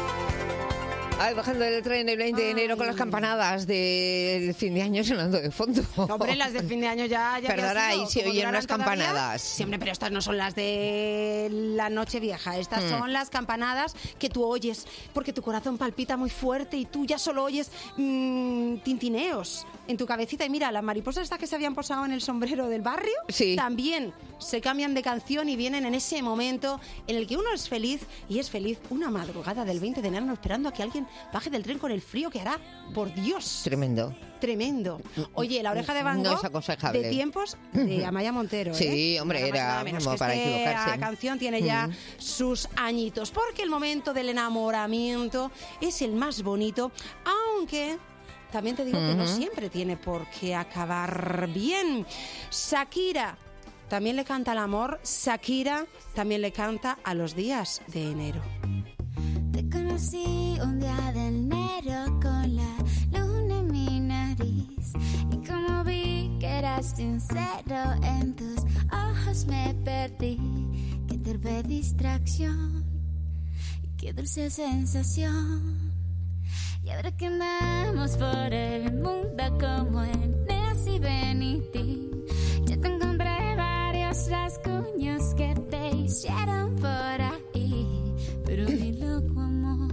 Ay, bajando del tren el veinte de enero con las campanadas del fin de año sonando de fondo. Hombre, las del fin de año ya... ya Perdona, había sido, ahí se como oyen durarán unas todavía. campanadas. Siempre, pero estas no son las de la noche vieja. Estas Mm. son las campanadas que tú oyes, porque tu corazón palpita muy fuerte y tú ya solo oyes mm, tintineos en tu cabecita. Y mira, las mariposas estas que se habían posado en el sombrero del barrio, Sí. también se cambian de canción y vienen en ese momento en el que uno es feliz, y es feliz una madrugada del veinte de enero esperando a que alguien baje del tren con el frío que hará. Por Dios. Tremendo. Tremendo. Oye, La Oreja de Van No Gogh, es aconsejable. de tiempos de Amaya Montero. ¿eh? Sí, hombre, Nada más, era nada menos, como que para esta equivocarse. canción tiene ya Mm. sus añitos, porque el momento del enamoramiento es el más bonito, aunque... También te digo que no Ujú. siempre tiene por qué acabar bien. Shakira también le canta al amor, Shakira también le canta a los días de enero. Te conocí un día de enero con la luna en mi nariz, y como vi que eras sincero en tus ojos me perdí. Qué torpe distracción y qué dulce sensación. Y ahora que andamos por el mundo como Eneas y Benitín, ya te encontré varios rasguños que te hicieron por ahí, pero mi loco amor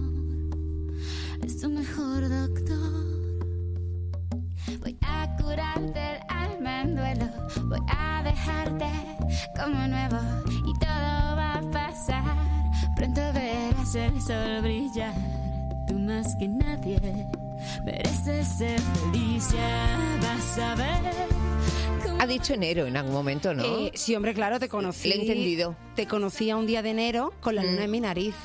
es tu mejor doctor. Voy a curarte el alma en duelo, voy a dejarte como nuevo y todo va a pasar. Pronto verás el sol brillar, tú más que nadie mereces ser feliz, ya vas a ver. Ha dicho enero en algún momento, ¿no? Eh, sí, hombre, claro, te conocí. Le he entendido. Te conocía un día de enero con la luna Mm. en mi nariz.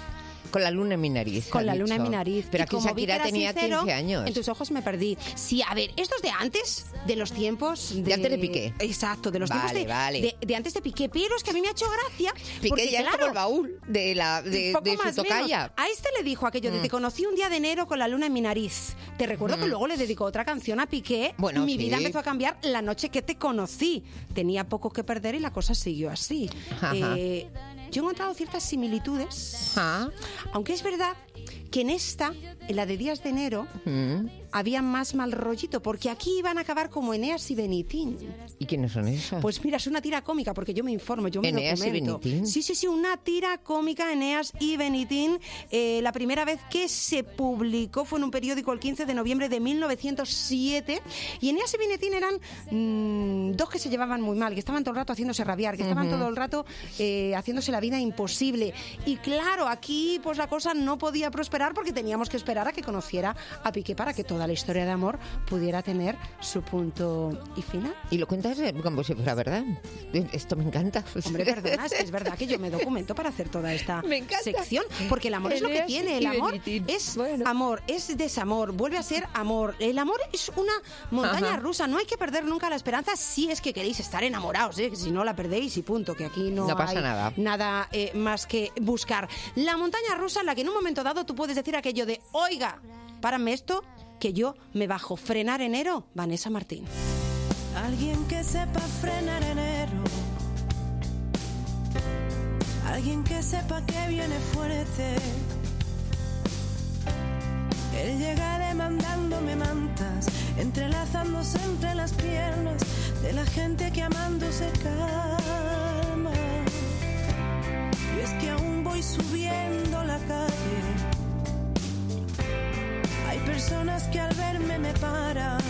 Con la luna en mi nariz. Con has la luna en dicho. mi nariz. Pero Y aquí como vi que Shakira eras tenía sincero, quince años. En tus ojos me perdí. Sí, a ver, esto es de antes, de los tiempos... De, De antes de Piqué. Exacto, de los Vale, tiempos de, vale. de, de antes de Piqué. Pero es que a mí me ha hecho gracia. Piqué porque, ya es claro, como el baúl de, la, de, poco de su más tocaya. menos. A este le dijo aquello de Mm. te conocí un día de enero con la luna en mi nariz. Te recuerdo Mm. que luego le dedicó otra canción a Piqué. Bueno, mi sí. vida empezó a cambiar la noche que te conocí. Tenía poco que perder y la cosa siguió así. Ajá. Eh, yo he encontrado ciertas similitudes. Ajá. Aunque es verdad que en esta, en la de Días de Enero, Mm. había más mal rollito, porque aquí iban a acabar como Eneas y Benitín. ¿Y quiénes son esos? Pues mira, es una tira cómica, porque yo me informo, yo me Eneas y documento. Benitín. Sí, sí, sí, una tira cómica, Eneas y Benitín. Eh, la primera vez que se publicó fue en un periódico el quince de noviembre de mil novecientos siete. Y Eneas y Benitín eran mmm, dos que se llevaban muy mal, que estaban todo el rato haciéndose rabiar, que estaban Ujú. todo el rato eh, haciéndose la vida imposible. Y claro, aquí pues la cosa no podía prosperar porque teníamos que esperar a que conociera a Piqué para que toda la historia de amor pudiera tener su punto y final. Y lo cuentas eh, como si fuera verdad. Esto me encanta. Hombre, perdona, es que es verdad que yo me documento para hacer toda esta Me encanta. sección, porque el amor es lo que Eneas tiene, el y amor Benitín. es amor, es desamor, vuelve a ser amor. El amor es una montaña Ajá. rusa, no hay que perder nunca la esperanza si es que queréis estar enamorados, ¿eh? Si no la perdéis y punto, que aquí no, No pasa hay nada. nada eh, más que buscar. La montaña rusa en la que en un momento dado tú puedes decir aquello de, oiga, párame esto, que yo me bajo. Frenar enero, Vanessa Martín. Alguien que sepa frenar enero. Alguien que sepa que viene fuerte. Él llega demandándome mantas, entrelazándose entre las piernas de la gente que amando se calma. Y es que aún voy subiendo la calle. Hay personas que al verme me paran.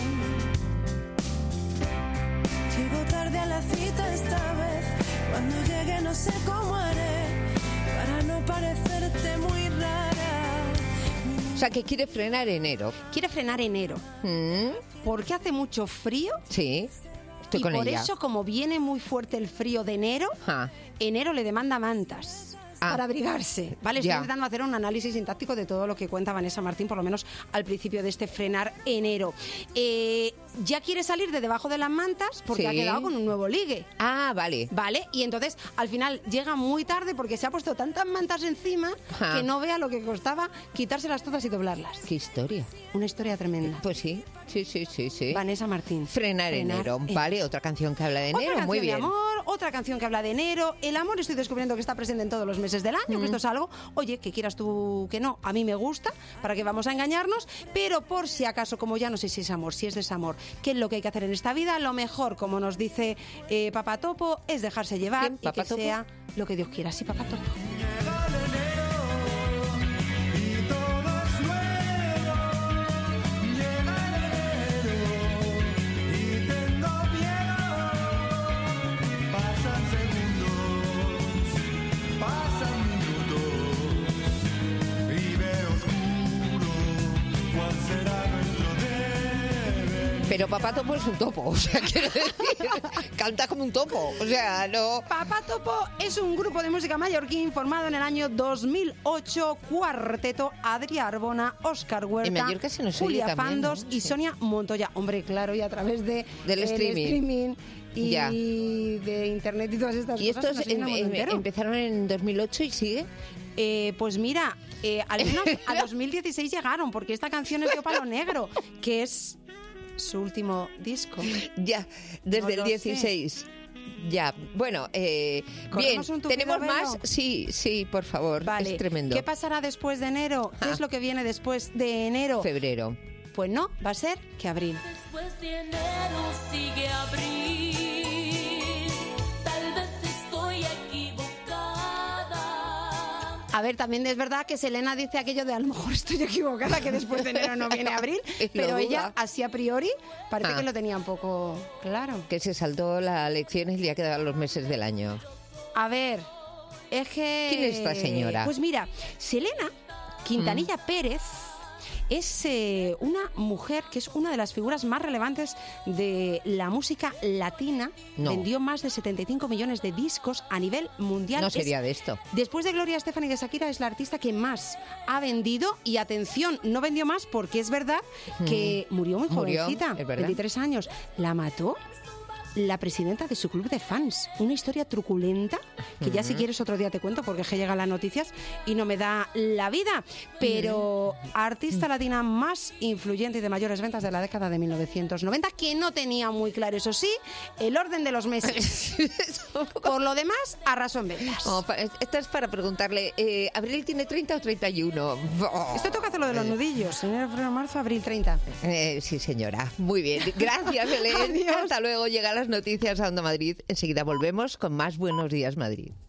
Llego tarde a la cita esta vez. Cuando llegue no sé cómo haré para no parecerte muy rara. O sea, que quiere frenar enero. Quiere frenar enero. Mm. Porque hace mucho frío. Sí, estoy y con por ella. eso, como viene muy fuerte el frío de enero, Ah. enero le demanda mantas. Ah. Para abrigarse, ¿vale? Estoy Ya. intentando hacer un análisis sintáctico de todo lo que cuenta Vanessa Martín, por lo menos al principio de este frenar enero. Eh, ya quiere salir de debajo de las mantas porque Sí. ha quedado con un nuevo ligue. Ah, vale. ¿Vale? Y entonces al final llega muy tarde porque se ha puesto tantas mantas encima Ah. que no vea lo que costaba quitárselas todas y doblarlas. Qué historia. Una historia tremenda. Pues sí, sí, sí, sí, sí. Vanessa Martín. Frenar, Frenar enero. enero. Vale, otra canción que habla de Otra enero. canción Muy bien. de amor, otra canción que habla de enero. El amor estoy descubriendo que está presente en todos los meses del año, que esto es algo, oye, que quieras tú que no, a mí me gusta, para que vamos a engañarnos, pero por si acaso, como ya no sé si es amor, si es desamor, ¿qué es lo que hay que hacer en esta vida? Lo mejor, como nos dice eh, Papá Topo, es dejarse llevar ¿Quién? y que ¿Papá Topo? sea lo que Dios quiera. Sí, Papá Topo. Pasan segundos, pasan minutos y veo oscuro cuál será nuestro deber. Pero Papá Topo es un topo, o sea, quiero decir, canta como un topo, o sea, no... Papá Topo es un grupo de música mallorquín formado en el año dos mil ocho, cuarteto Adrià Arbona, Óscar Huerta, En Mallorca se nos oye Julia también, Fandos ¿no? y Sí. Sonia Montoya. Hombre, claro, y a través de Del el streaming. streaming y Ya. de internet y todas estas ¿Y cosas. estos nos oyen em- al mundo em- entero. empezaron en dos mil ocho y sigue? Eh, pues mira, eh, al menos a dos mil dieciséis llegaron, porque esta canción es de Palo Negro, que es su último disco. Ya, desde No el lo sé. dieciséis. Ya, bueno, eh, bien, ¿Corremos un tupido ¿tenemos velo? más? Sí, sí, por favor, Vale. es tremendo. ¿Qué pasará después de enero? ¿Qué Ah. es lo que viene después de enero? Febrero. Pues no, va a ser que abril. Después de enero sigue abril. Tal vez estoy equivocada. A ver, también es verdad que Selena dice aquello de a lo mejor estoy equivocada, que después de enero no viene abril, Lo pero duda. ella, así a priori, parece Ah. que lo tenía un poco claro. Que se saltó las elecciones y ya quedaban los meses del año. A ver, es que... ¿Quién es esta señora? Pues mira, Selena Quintanilla Mm. Pérez es eh, una mujer que es una de las figuras más relevantes de la música latina. No. Vendió más de setenta y cinco millones de discos a nivel mundial. No sería Es- de esto. Después de Gloria Estefan y de Shakira, es la artista que más ha vendido. Y atención, no vendió más porque es verdad que Mm. murió muy Murió, jovencita, es verdad. veintitrés años. La mató la presidenta de su club de fans. Una historia truculenta que ya si Ujú. quieres otro día te cuento porque es que llegan las noticias y no me da la vida. Pero artista latina más influyente y de mayores ventas de la década de mil novecientos noventa, que no tenía muy claro, eso sí, el orden de los meses. Por lo demás, arrasó en ventas. Oh, pa- esta es para preguntarle, eh, ¿Abril tiene treinta o treinta y uno? Oh. Esto toca hacer lo de los nudillos. Enero, febrero, marzo, abril treinta. Eh, sí, señora. Muy bien. Gracias, Belén. Adiós. Hasta luego. Llegan las noticias a Onda Madrid. Enseguida volvemos con más Buenos Días, Madrid.